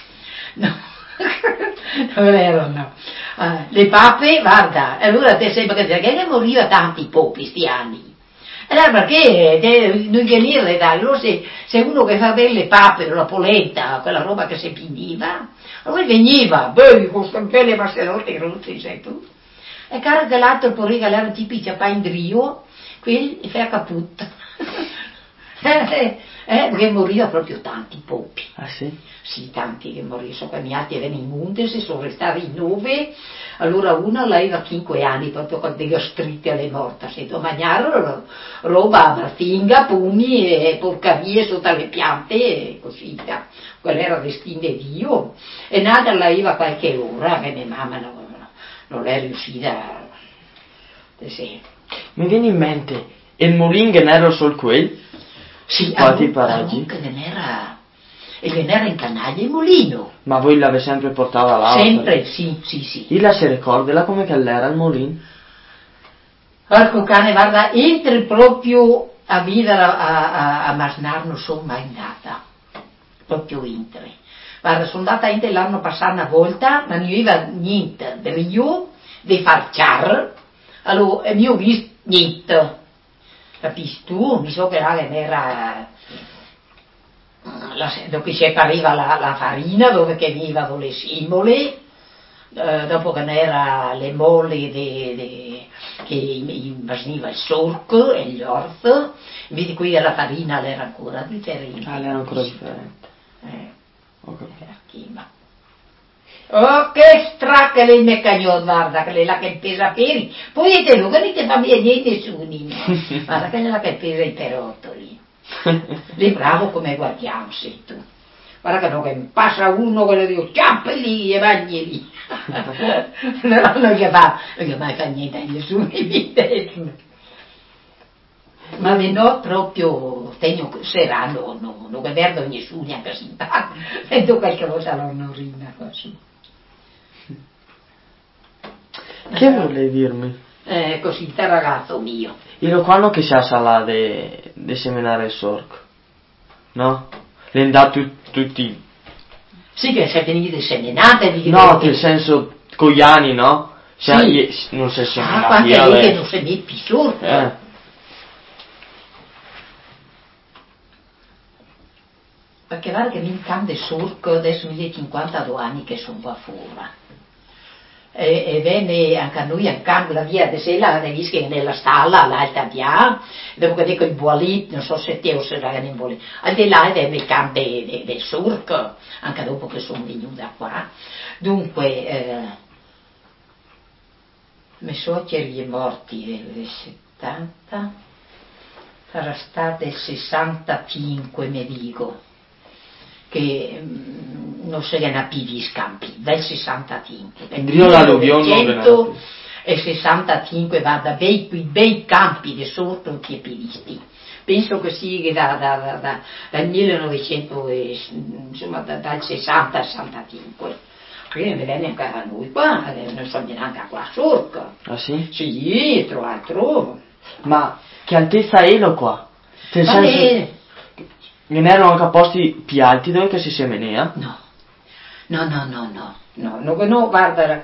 Non erano. Le pappe, guarda, allora te sembra che moriva tanti popi sti anni. Allora perché non venire da allora se uno che fa belle pappe, la polenta, quella roba che si finiva, allora veniva, con queste belle masserotte rotte, sai tu. E caro che l'altro poi regalava tipici a indrio, quelli e fa caput. Che moriva proprio tanti popi. Ah sì? Sì, tanti che morivano, so che i miei altri erano in 11, sono stati in 9, allora una aveva 5 anni proprio con delle gastrite alle morte, sento mangiare roba marfinga, pugni e porcarie sotto le piante e così via. Quella era destina di Dio. E nata aveva qualche ora, che mia mamma non è riuscita. Sì. Mi viene in mente, il Molin che era solo quel? Sì, quanti paraggi? Che era in canaglia il mulino. Ma voi l'avete sempre portata là? Sempre, sì. E la si ricorda là come che l'era il Molin? Porco cane, guarda, entri proprio a vivere a Masnar non sono mai andata. Proprio entri. Guarda, sono andata in l'anno passato una volta, ma non aveva niente. Io di far char, allora non ho visto niente. Capisci tu? Mi so che là era dopo che arriva la farina, dove che venivano le simole, dopo che n'era le molli che invasiva il sorco e gli orzo, invece qui la farina era ancora differente. Ah, era ancora differente. Ok. Oh, che stracca lei mi cagnò, guarda, che lei la che pesa peri. Poi te lo che non ti fa niente nessuno. Guarda che lei la che pesa i perottoli. Lei bravo come guardiamo, sei tu. Guarda che non che passa uno che le dico, chiappa lì e bagni lì. Non gli mai fa niente a nessuno in vita. Ma no, proprio tengo serano, non vedo nessuno anche simpatico, vedo qualche volta l'onorina così. Che vuole dirmi? Così, te ragazzo mio. E lo quando che si sala de seminare il sorco? No? Le han dato tutti. Sì, che sei venuto seminate di No, nel senso con gli anni, no? Sì. Non si è seminato. Quante lì che non si mette più sorco. Perché guarda che mi cambia sorco, adesso mi dice 52 anni che sono qua fuori. E venne anche a noi a cambio la via di sera, ne visto che nella stalla, l'alta via, dopo che dico il buolit, non so se te o se era in buolit, al di là venne cambio del sorco, anche dopo che sono venuta qua. Dunque, mio suocero è morti nel 70, sarà stato il 65, mi dico, che non si era più di scampi, del 65. Del 1965 va da quei bei campi di sotto che pidisti. Penso che sia dal 1900, insomma dal 60 al 65. Quindi ne venne anche a noi qua, non so neanche qua sorco. Ah sì? Sì, tra l'altro. Ma che altezza è lo qua? Nel senso, non erano anche posti più alti dove che si semenea? No, guarda,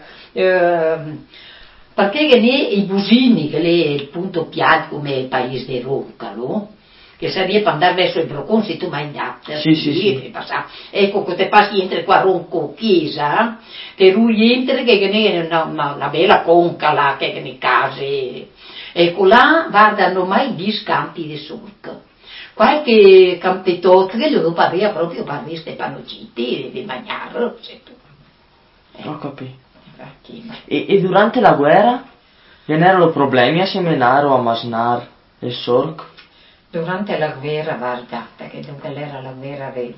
perché che lì i busini, che lì è il punto più alto come il paese di Roncalo, che sarebbe per andare verso il Brocon se tu mai andato. Sì. Ecco, che te passi entri qua a Ronco chiesa, te lui entri che è una bella conca là, che è le case. Ecco là, guarda, non mai di scampi di sorco. Qualche campetotto che lo pareva proprio per queste panocite di mangiare, Ho capito. E durante la guerra? Non erano problemi a seminare o a masnare il sorco? Durante la guerra, guarda, perché dunque era la guerra del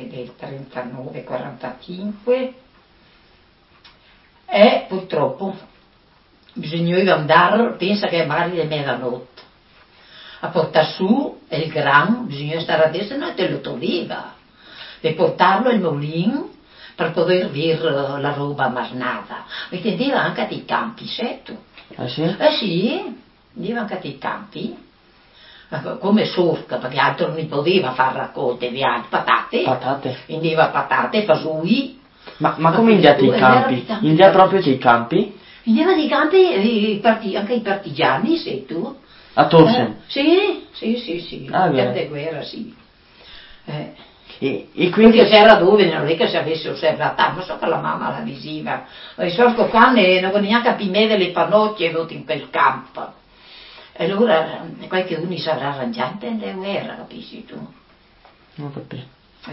39-45 e purtroppo bisognava andare, pensa che magari le mezzanotte, a portare su il gran, bisogna stare a destra, non te lo toglieva, e portarlo al mulino per poter dire la roba masnata. Mi tendeva anche dei campi, certo. Ah sì? Sì, andava anche dei campi. Come sorca, perché altro non poteva fare raccolte di patate. Patate? Indiva patate, fasui. Ma come indiate i campi? India proprio dei campi? Indiva dei campi, anche i partigiani, sei tu. A Torsen? Sì. Ah, in guerra, sì. E quindi Perché c'era dove, non è che si avesse osservato, non so che la mamma la visiva. I sorco qua non neanche a pimere le panocchie venuti in quel campo. E allora qualche uno si avrà arrangiato nelle guerre, capisci tu? Non capito.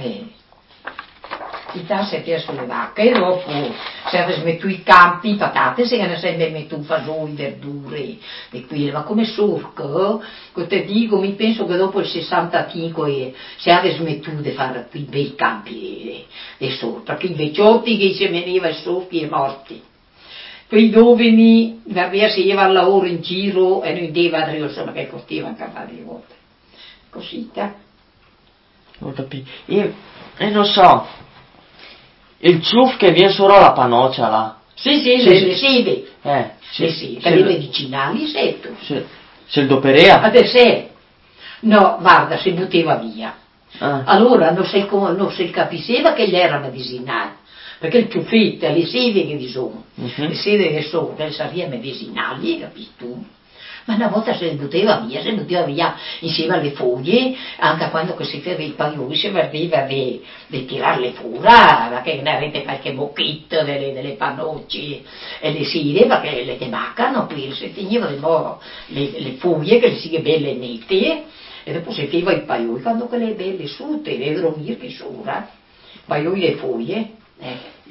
Il tasse che sulle vacche e dopo si è smetto i campi, patate, se ne sempre metto fasoli, verdure e qui, ma come sorco, che te dico, mi penso che dopo il 65 si è smettuto di fare quei bei campi di sorco, perché i vecchiotti che si veniva i sorchi e morti. Quei giovani, per si iva al lavoro in giro e non deva insomma che cortivano a fare le volte. Così, Non capito. E non so, il ciuff che viene solo alla panoccia là. Sì, le sede. Sì. Per i medicinali, certo. Se il doperea? Adesso, no, guarda, si buttava via. Ah. Allora non si capisce che gli era medicinale. Perché il ciuffetto, le sede che vi sono, le sede che sono, che sarebbero medicinali, capisci tu? Ma una volta si buttava via insieme alle foglie, anche quando si faceva i paioli si vedeva di tirarle fuori, perché ne avete qualche bocchetto delle panocce e le sire, perché le mancano, poi si tenevano le foglie che le si belle nette, e dopo si faceva i paioli, quando quelle belle sute, le dormire che sopra, paioli e foglie.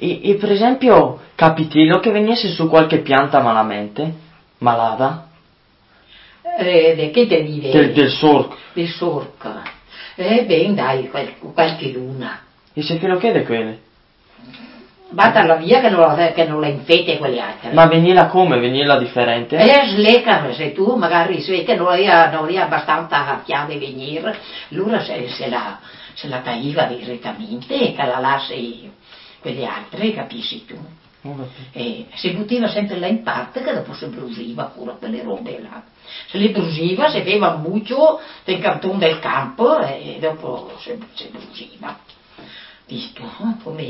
E per esempio, capitello che venisse su qualche pianta malata, Che te dire? del sorco. Del sorco. Ben dai, qualche luna. E se te lo chiede quelle? Vattela via che non la infette quelle altre. Ma veniva come? Veniva differente? Slecca, se tu magari se che non aveva abbastanza chiave venire, allora se la tagliava direttamente e che la lasci quelle altre, capisci tu? E si buttava sempre là in parte che dopo si bruciva pure quelle robe là. Se le bruciva, si aveva muccio del cantone del campo e dopo si bruciva. Visto come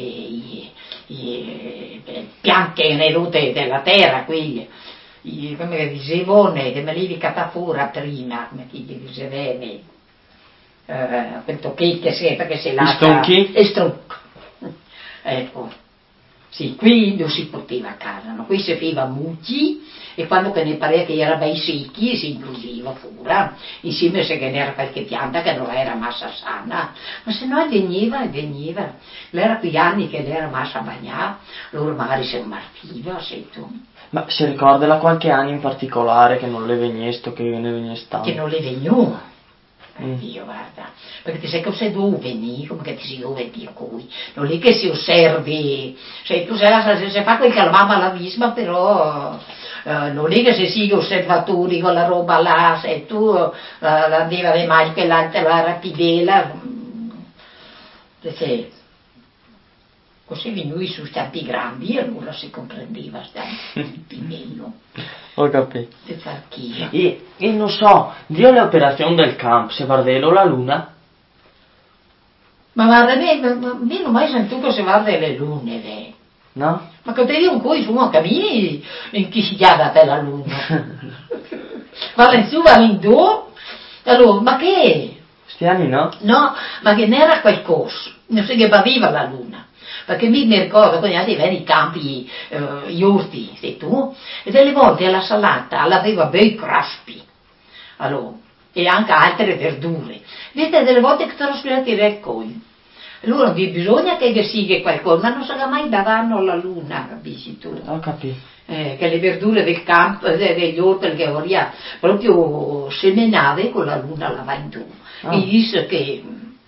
le piante nedute della terra, quelle, come dicevano, che me li catapora prima, come ti dicevano, quel tocchette sempre che si lascia. E stronchi. Ecco. Sì, qui non si poteva casa, no? Qui si faceva mucchi e quando che ne pareva che era bei secchi si inclusiva fuori, insieme se che n'era qualche pianta che non era massa sana, ma se no veniva, l'era quegli anni che l'era massa bagnata, loro magari si martiva, sei tu. Ma si ricorda da qualche anno in particolare che non le venisto, che ne venisse tanto? Che non le veniva. Dio guarda, perché ti sai che se dove veni, come che ti si dove di cui, non è che si osservi, cioè tu sai se fa quel calmava la visma, però non è che se si osservatori con la roba là, se tu la deva di mai che l'altra la rapidela, perché così noi sono stati grandi e allora si comprendeva di meglio. Ho capito. Di far chi. E non so, dio le operazioni del campo, se guardelo la luna? Ma guarda, me non ho mai sentito che si guarda le lune, lei. No? Ma che te dico un po' su a cammini in chi si chiama per la luna? Va in su, va in giù, allora, ma che? Sti anni no? No, ma che n'era qualcosa, non si che viva la luna. Perché mi ricordo quando andavo nei campi, gli orti, sei tu, e delle volte la salata aveva bei craspi, allora, e anche altre verdure. Vedete, delle volte che trascurati raccogli. Allora bisogna che sia qualcosa, ma non sarà mai davanti alla luna, capisci tu? Ho capito. Che le verdure del campo, degli orti che volia proprio semenare con la luna là va in giù. Mi dice che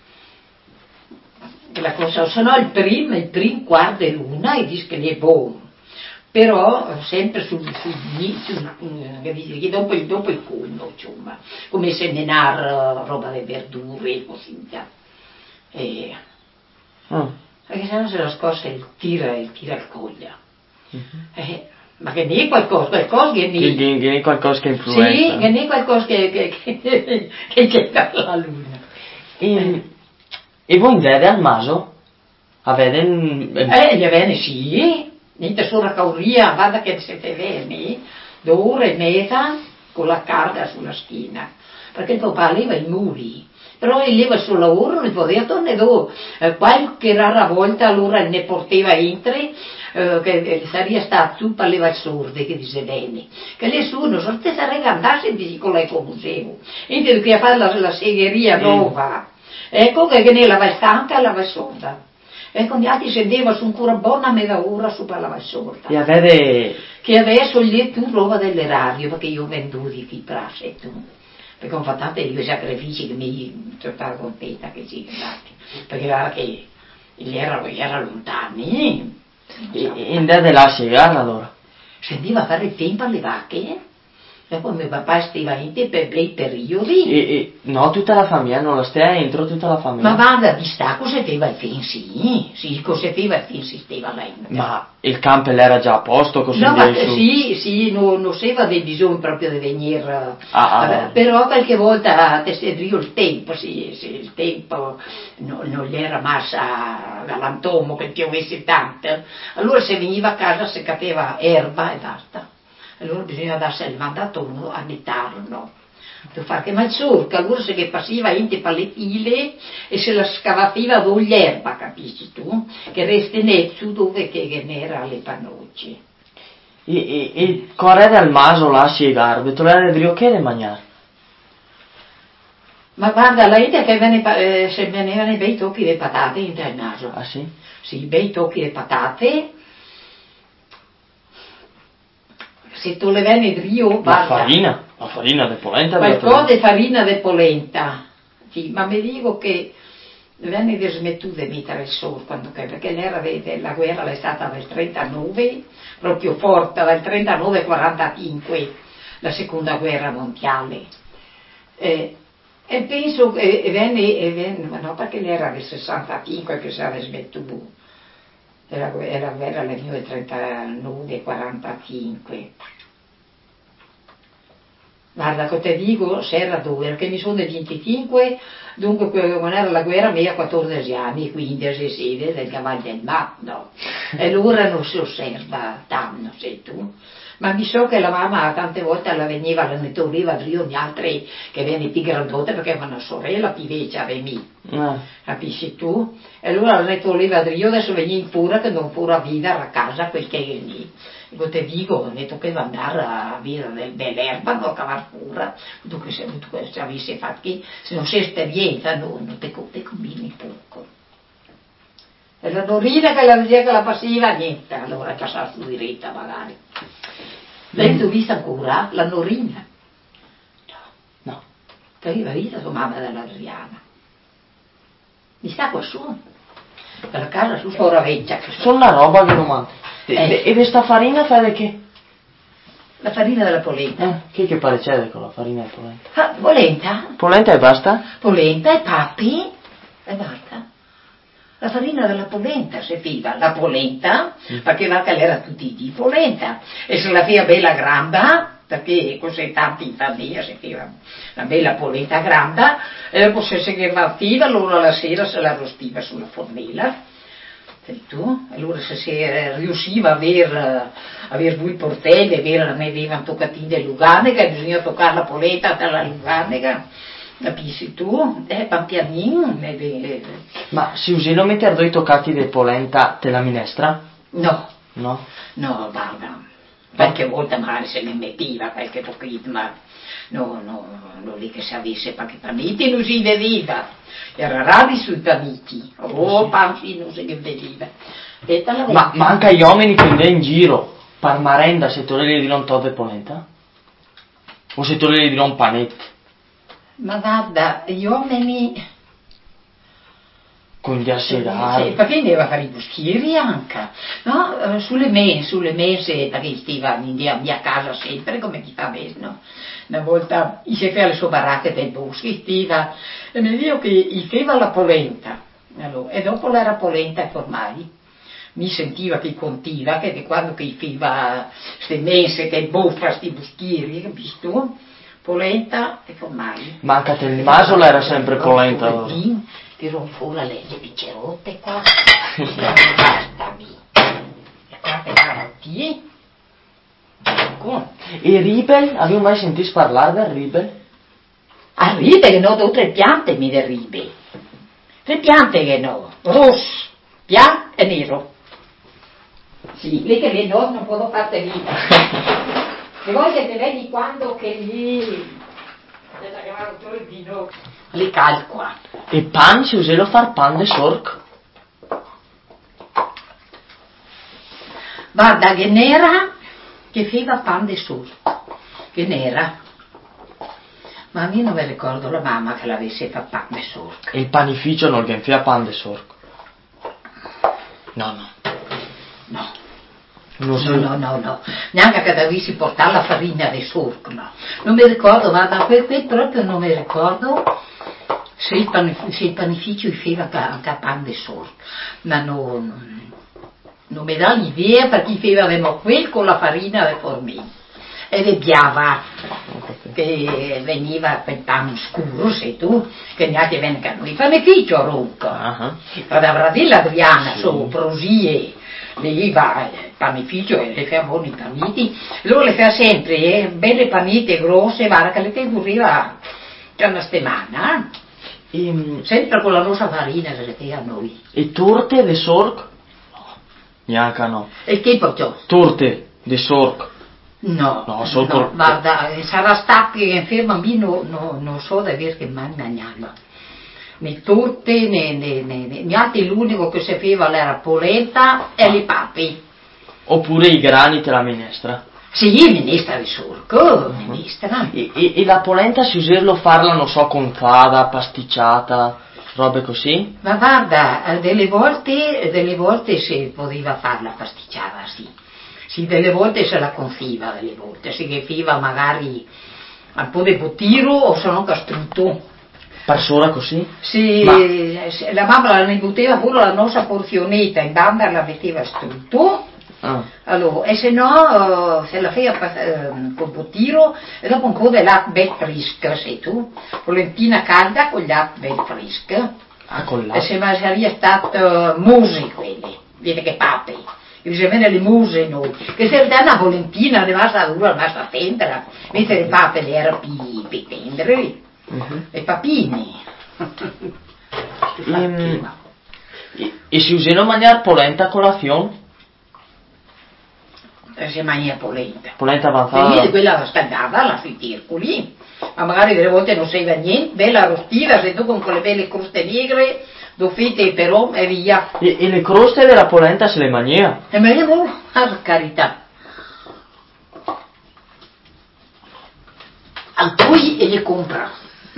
la cosa, se no il primo quarto di luna e dice che è buono, però sempre che dopo il colmo, insomma, come seminare roba di verdure e così via. Perché se no se la scorsa tira il coglia. Ma che ne è qualcosa che è qualcosa che influenza. Sì, che ne è qualcosa che dà la luna. E voi andate al maso? Avete? Gli avvene sì, niente solo cauria, guarda che siete veni, 2 ore e mezza con la carga sulla schiena, perché tuo papà leva i muri, però il leva sul lavoro, non poteva tornare dopo, qualche rara volta allora ne portava entri, che sarebbe stato su per levare sorde, che dice bene, che le sono sorte sarebbe andasse e dice con lei conoscevo, e che fare la segheria nuova. Ecco che ne la vai stanca e la vai sorda. Ecco, gli altri scendeva su ancora buona mezza ora su per la vai sorda. E avete? Che adesso lì tu roba dell'erario, perché io ho venduto i prasse tu. Perché ho fatto tanti sacrifici che mi trovavo contenta che si andati. Perché guarda che era lontani. E andate là a segare allora? Scendeva a fare il tempo alle vacche. E poi mio papà stava in te per bei periodi. No, tutta la famiglia, non la stai entro tutta la famiglia. Ma guarda, di sta cos'era il fin, sì, cos'era il fin si stava là in. Ma il campo era già a posto, così no, ma sì, non aveva dei bisogni proprio di venire. Però qualche volta ti serviva il tempo, sì, il tempo non gli era massa dall'antomo che piovesse tanto. Allora se veniva a casa si cadeva erba e basta. Allora bisogna darsi il mandato a metterlo, per fare che mal sorca, allora se che passiva in per le file e se la scavativa con l'erba, capisci tu? Che resta su dove che n'era le pannocce. E correre al maso là a segare, trovare le brioche da mangiare? Ma guarda, la idea che se venivano i bei tocchi di patate in il naso. Ah sì? Sì, i bei tocchi di patate. Se tu le veni Rio, guarda. La farina di polenta. Qualcosa di farina di polenta. Sì, ma mi dico che venne dismettuto di mettere il sole perché la guerra è stata del 39, proprio forte, dal 39 al 45, la seconda guerra mondiale. E penso che venne, ma no, perché era del 65 che si era smettuto, la guerra del 39 45. Guarda, che ti dico, se era dove, perché mi sono del 25, dunque quando era la guerra mi aveva 14 anni, 15, 16, del cavallo del matto, e allora non si osserva tanto, sei tu. Ma mi so che la mamma tante volte la veniva, la netoliva Rio, gli altri che venne più grandote perché aveva una sorella più vecchia di me, capisci tu? E allora la netoliva Rio adesso veniva pure che non pure a vivere a casa quel che è lì. Io ti dico, ne toccava andare a vivere dell'erba, non a cavare pure, tu che se avessi fatto che, se non sei esperienza non ti combini poco. E la norina che la diceva che la passiva, niente, allora passava su diretta magari. Lei l'ho vista ancora, la norina? No. Che aveva vista sua mamma dell'Adriana. Mi sta qua su, per casa su ora vecchia. Sono una roba che non manca. E questa farina fa di che? La farina della polenta. Che parecede con la farina di polenta? Ah, polenta? Polenta e basta? Polenta e papi e basta. La farina della polenta si fiva, la polenta, perché va che era tutti di polenta, e se la fia bella granda, perché così tanti famiglie si fiva una bella polenta granda, e dopo se si va fiva, allora la sera se la rostiva sulla fornella, e tu, allora se si riusciva a aver due portelli, ne avevano toccati di luganega, bisogna toccare la polenta dalla luganega, capisci tu? Pan pianino. Ma si usano mettere due toccati di polenta della minestra? No. No? No, guarda, qualche volta magari se ne metteva qualche pochino, ma no, non lì che si avesse, perché paniti non si vedeva, era rari sui paniti, panzi non si vedeva. Ma anche gli uomini prendevano in giro, per marenda se tu le di non togliere polenta? O se tu le di non panetti? Ma guarda, gli uomini... Con gli asserari. Sì, perché ne aveva fare i buschieri anche, no? Sulle mese, perché stiva in mia casa sempre, come chi fa bene, no? Una volta si faceva le sue baracche dei boschi, stiva, e mi dico che gli faceva la polenta, allora, e dopo l'era polenta e formaggi. Mi sentiva che contiva, che quando che gli faceva queste mese, che buffa, sti buschieri, capisci tu? Polenta e formaggi. Manca il masola era sempre polenta allora. Tirò fuori le biccerotte qua, bastami. E qua pegavo qui. E Ribel? Avevo mai sentito parlare del Ribel? A Ribel no, ho 3 piante mi del Ribel. 3 piante che no, rosso, bianco e nero. Sì, lì che le no, non posso farti vita. Se voi che te vedi quando che lì... Le calqua. E pan si usava far pan de sorc? Guarda, che nera che faceva pan de sorc. Che nera. Ma a me non mi ricordo la mamma che l'avesse fatto pan de sorc. E il panificio non che faceva pan de sorc? No. No. Neanche che dovessi portare la farina di sorco, no. Non mi ricordo, ma quel proprio non mi ricordo se il panificio faceva anche pan di sorco. Ma non mi dà l'idea perché facevamo quel con la farina di formica. E le biava, che veniva quel pan scuro, sei tu, che neanche vengano il panificio ronco. Da Bradilla Adriana, su prosie. Lei va al panificio e le fa buoni paniti, loro le fa sempre belle panite grosse, guarda che le figuriva già una settimana, sempre con la nostra farina che le fa a noi. E torte de sorc? No, neanche no. E che portò? Torte de sorc? No, solo guarda, sarà stato che in bambino non so di aver che mai mangiato. Né torte, né altri l'unico che sapeva era polenta e le papi. Oppure i grani della minestra. Sì, minestra di sorco, minestra. E la polenta si userlo farla, non so, con fava, pasticciata, robe così? Ma guarda, delle volte si poteva farla pasticciata, sì. Sì, delle volte se la confiva, delle volte. Si confiva magari un po' di potiro o se no castrutto. Per sola così? Sì, la mamma la ne buttava pure la nostra porzionetta, in banda la metteva strutto. Allora, e se no se la faceva con potiro e dopo un po' di latte ben fresco, sai tu, polentina calda con il latte ben fresco. Con il latte? E se sarebbe stato musi quelli, vedi che papi. E bisogna le muse noi, che se dà una polentina rimasta dura, rimasta tendera, mentre le pape le erano più tendere, e papini. E si usano mangiare polenta a colazione? Si mangia polenta. Polenta avanzata? Sì, quella scaldata, la sui circoli, ma magari delle volte non si va niente, bella arrostita, se tu con quelle belle croste negre, dofite però e via. E le croste della polenta se le mangia? E mangiamo, per carità. Altrui e le compra.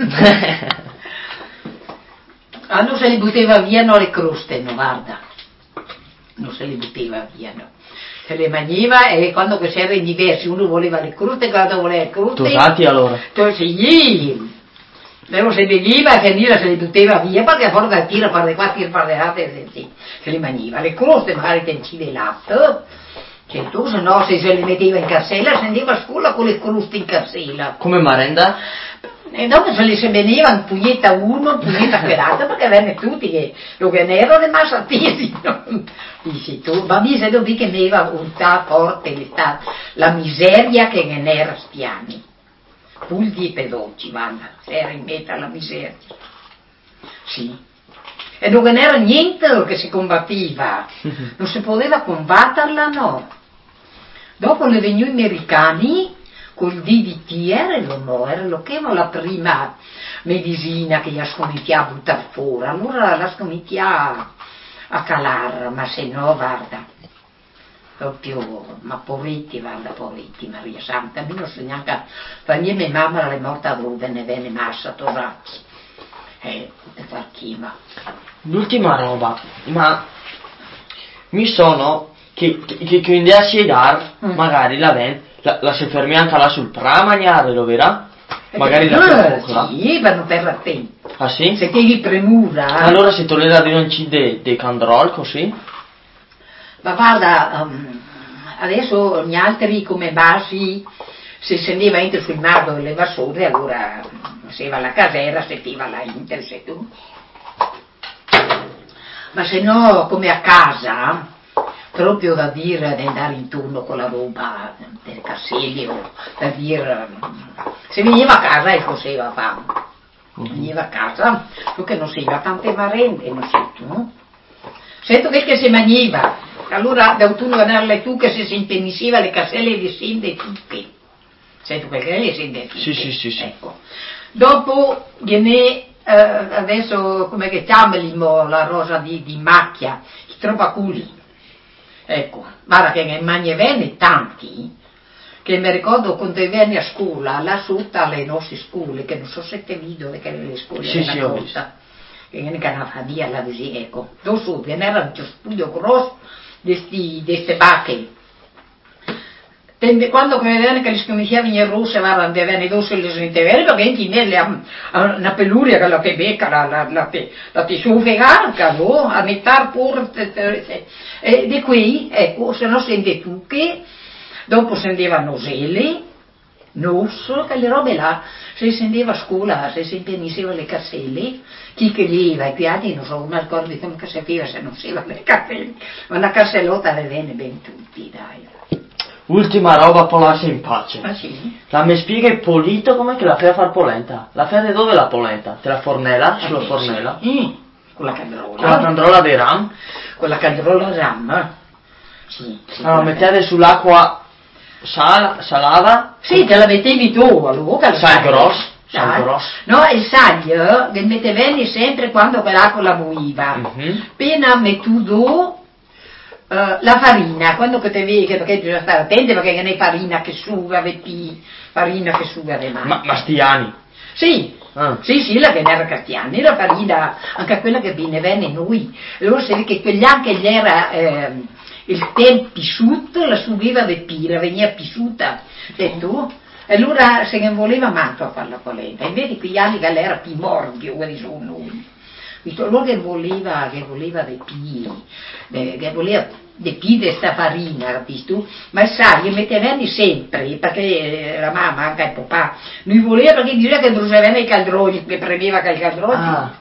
Non se le buttava via no, le croste, no, guarda. Non se le buttava via, no. Se le mangiava e quando che si erano diversi, uno voleva le croste, l'altro voleva le croste. Tosati allora? Sì. Però se beviva e finire se le buttava via, perché a fuori da tira, fare qua, tira, fare altre, se le mangiava. Le croste magari tencive il latte, cioè tu, se no se le metteva in carsella, se andava a scuola con le croste in carsella. Come merenda? E dopo se le veniva un pugnetta uno, pugnetta quell'altro, perché venne tutti che lo che ne erano rimasti attesi. Dici tu, ma mi se dopo che ne aveva un ta forte la miseria che ne era stiani. Pugli e pedocci, guarda, era in mezzo alla miseria. Sì. E non era niente che si combattiva, non si poteva combatterla, no. Dopo le venuti americani, col DDT era lo che era la prima medicina che gli ha scominciato a buttare fuori, allora la scominciava a calare, ma se no, guarda, proprio, ma poveretti, guarda, poveretti, Maria Santa, a me non so neanche, per mia mamma era morta dove ne venne massa, torrazzi, per far chima. L'ultima roba, ma mi sono che quindi a spiegare, magari la si fermi anche là sul pra a mangiare, lo verrà? Magari la più sì, vanno per la tempo. Ah sì? Se ti premura. Allora si tollera di non ci dei candrol così? Ma guarda, adesso gli altri come basi, se scendeva entro sul mare dove le vassoure, allora se va alla casera, se ti va alla inter, se tu. Ma se no, come a casa, proprio da dire di andare in turno con la roba del casselli o da dire, se veniva a casa e faceva fame. Veniva a casa, perché non si va tante marende, non sai tu. Sento che si mangiava, allora d'autunno venire tu che si impennissiva le caselle di sinde tutte. Sento che le sinde tutte. Sì. Ecco. Dopo viene adesso come che chiamano la rosa di macchia, i tropaculi. Ecco, guarda che ne mangiavano tanti, che mi ricordo quando venni a scuola, là sotto alle nostre scuole, che non so se te vedo che le scuole della costa, che ne canava via la così, ecco, dove sotto era un studio grosso di queste bacche. Quando vedevano che le scominciavano in russe, guarda, vedevano dosso le sentevere, perché in nelle una peluria che la te becca, la ti suffega, no? A mettere pure, e di qui, ecco, se no sente tu che, dopo sendevano nosele, nosso, che le robe là, se sendeva a scuola, se si impenisseva le casselle, chi che gli va, i piatti, non so, ma ricordi come che sapeva se non si va le casselle, ma una cassellotta le venne ben tutti, dai. Ultima roba per lasciare in pace. Ah sì? La mi spiega il polito com'è che la fai a far polenta? La fai dove la polenta? Te la fornella? Sulla fornella? Sì. Con la candrola. Con la candrola dei ram? Con la candrola ram. Sì. Allora mettete sull'acqua salava? Sì, te la mettevi tu, allora. Sal grosso. Sal grosso. No, il saglio che mettevi sempre quando quell'acqua buiva. Appena mettu tu la farina, quando che te vedi, perché bisogna stare attenti perché non è farina che suga, farina che suga le mani. Ma sti anni? Sì, sì, la che era Castiani, la farina, anche quella che venne noi. Allora si vede che quegli anche gli era il tempo pisciuto, la subiva di pira, veniva pisciuta, e tu? E allora se ne voleva manco a fare la polenta, invece quegli anni che era più morbido, quelli sono noi. Lui che voleva dei pì, che voleva dei pì di sta farina, capisci? Ma sai, gli mettevano sempre, perché la mamma, anche il papà, lui voleva perché diceva che bruciavano i caldroni, che premeva che i caldroni.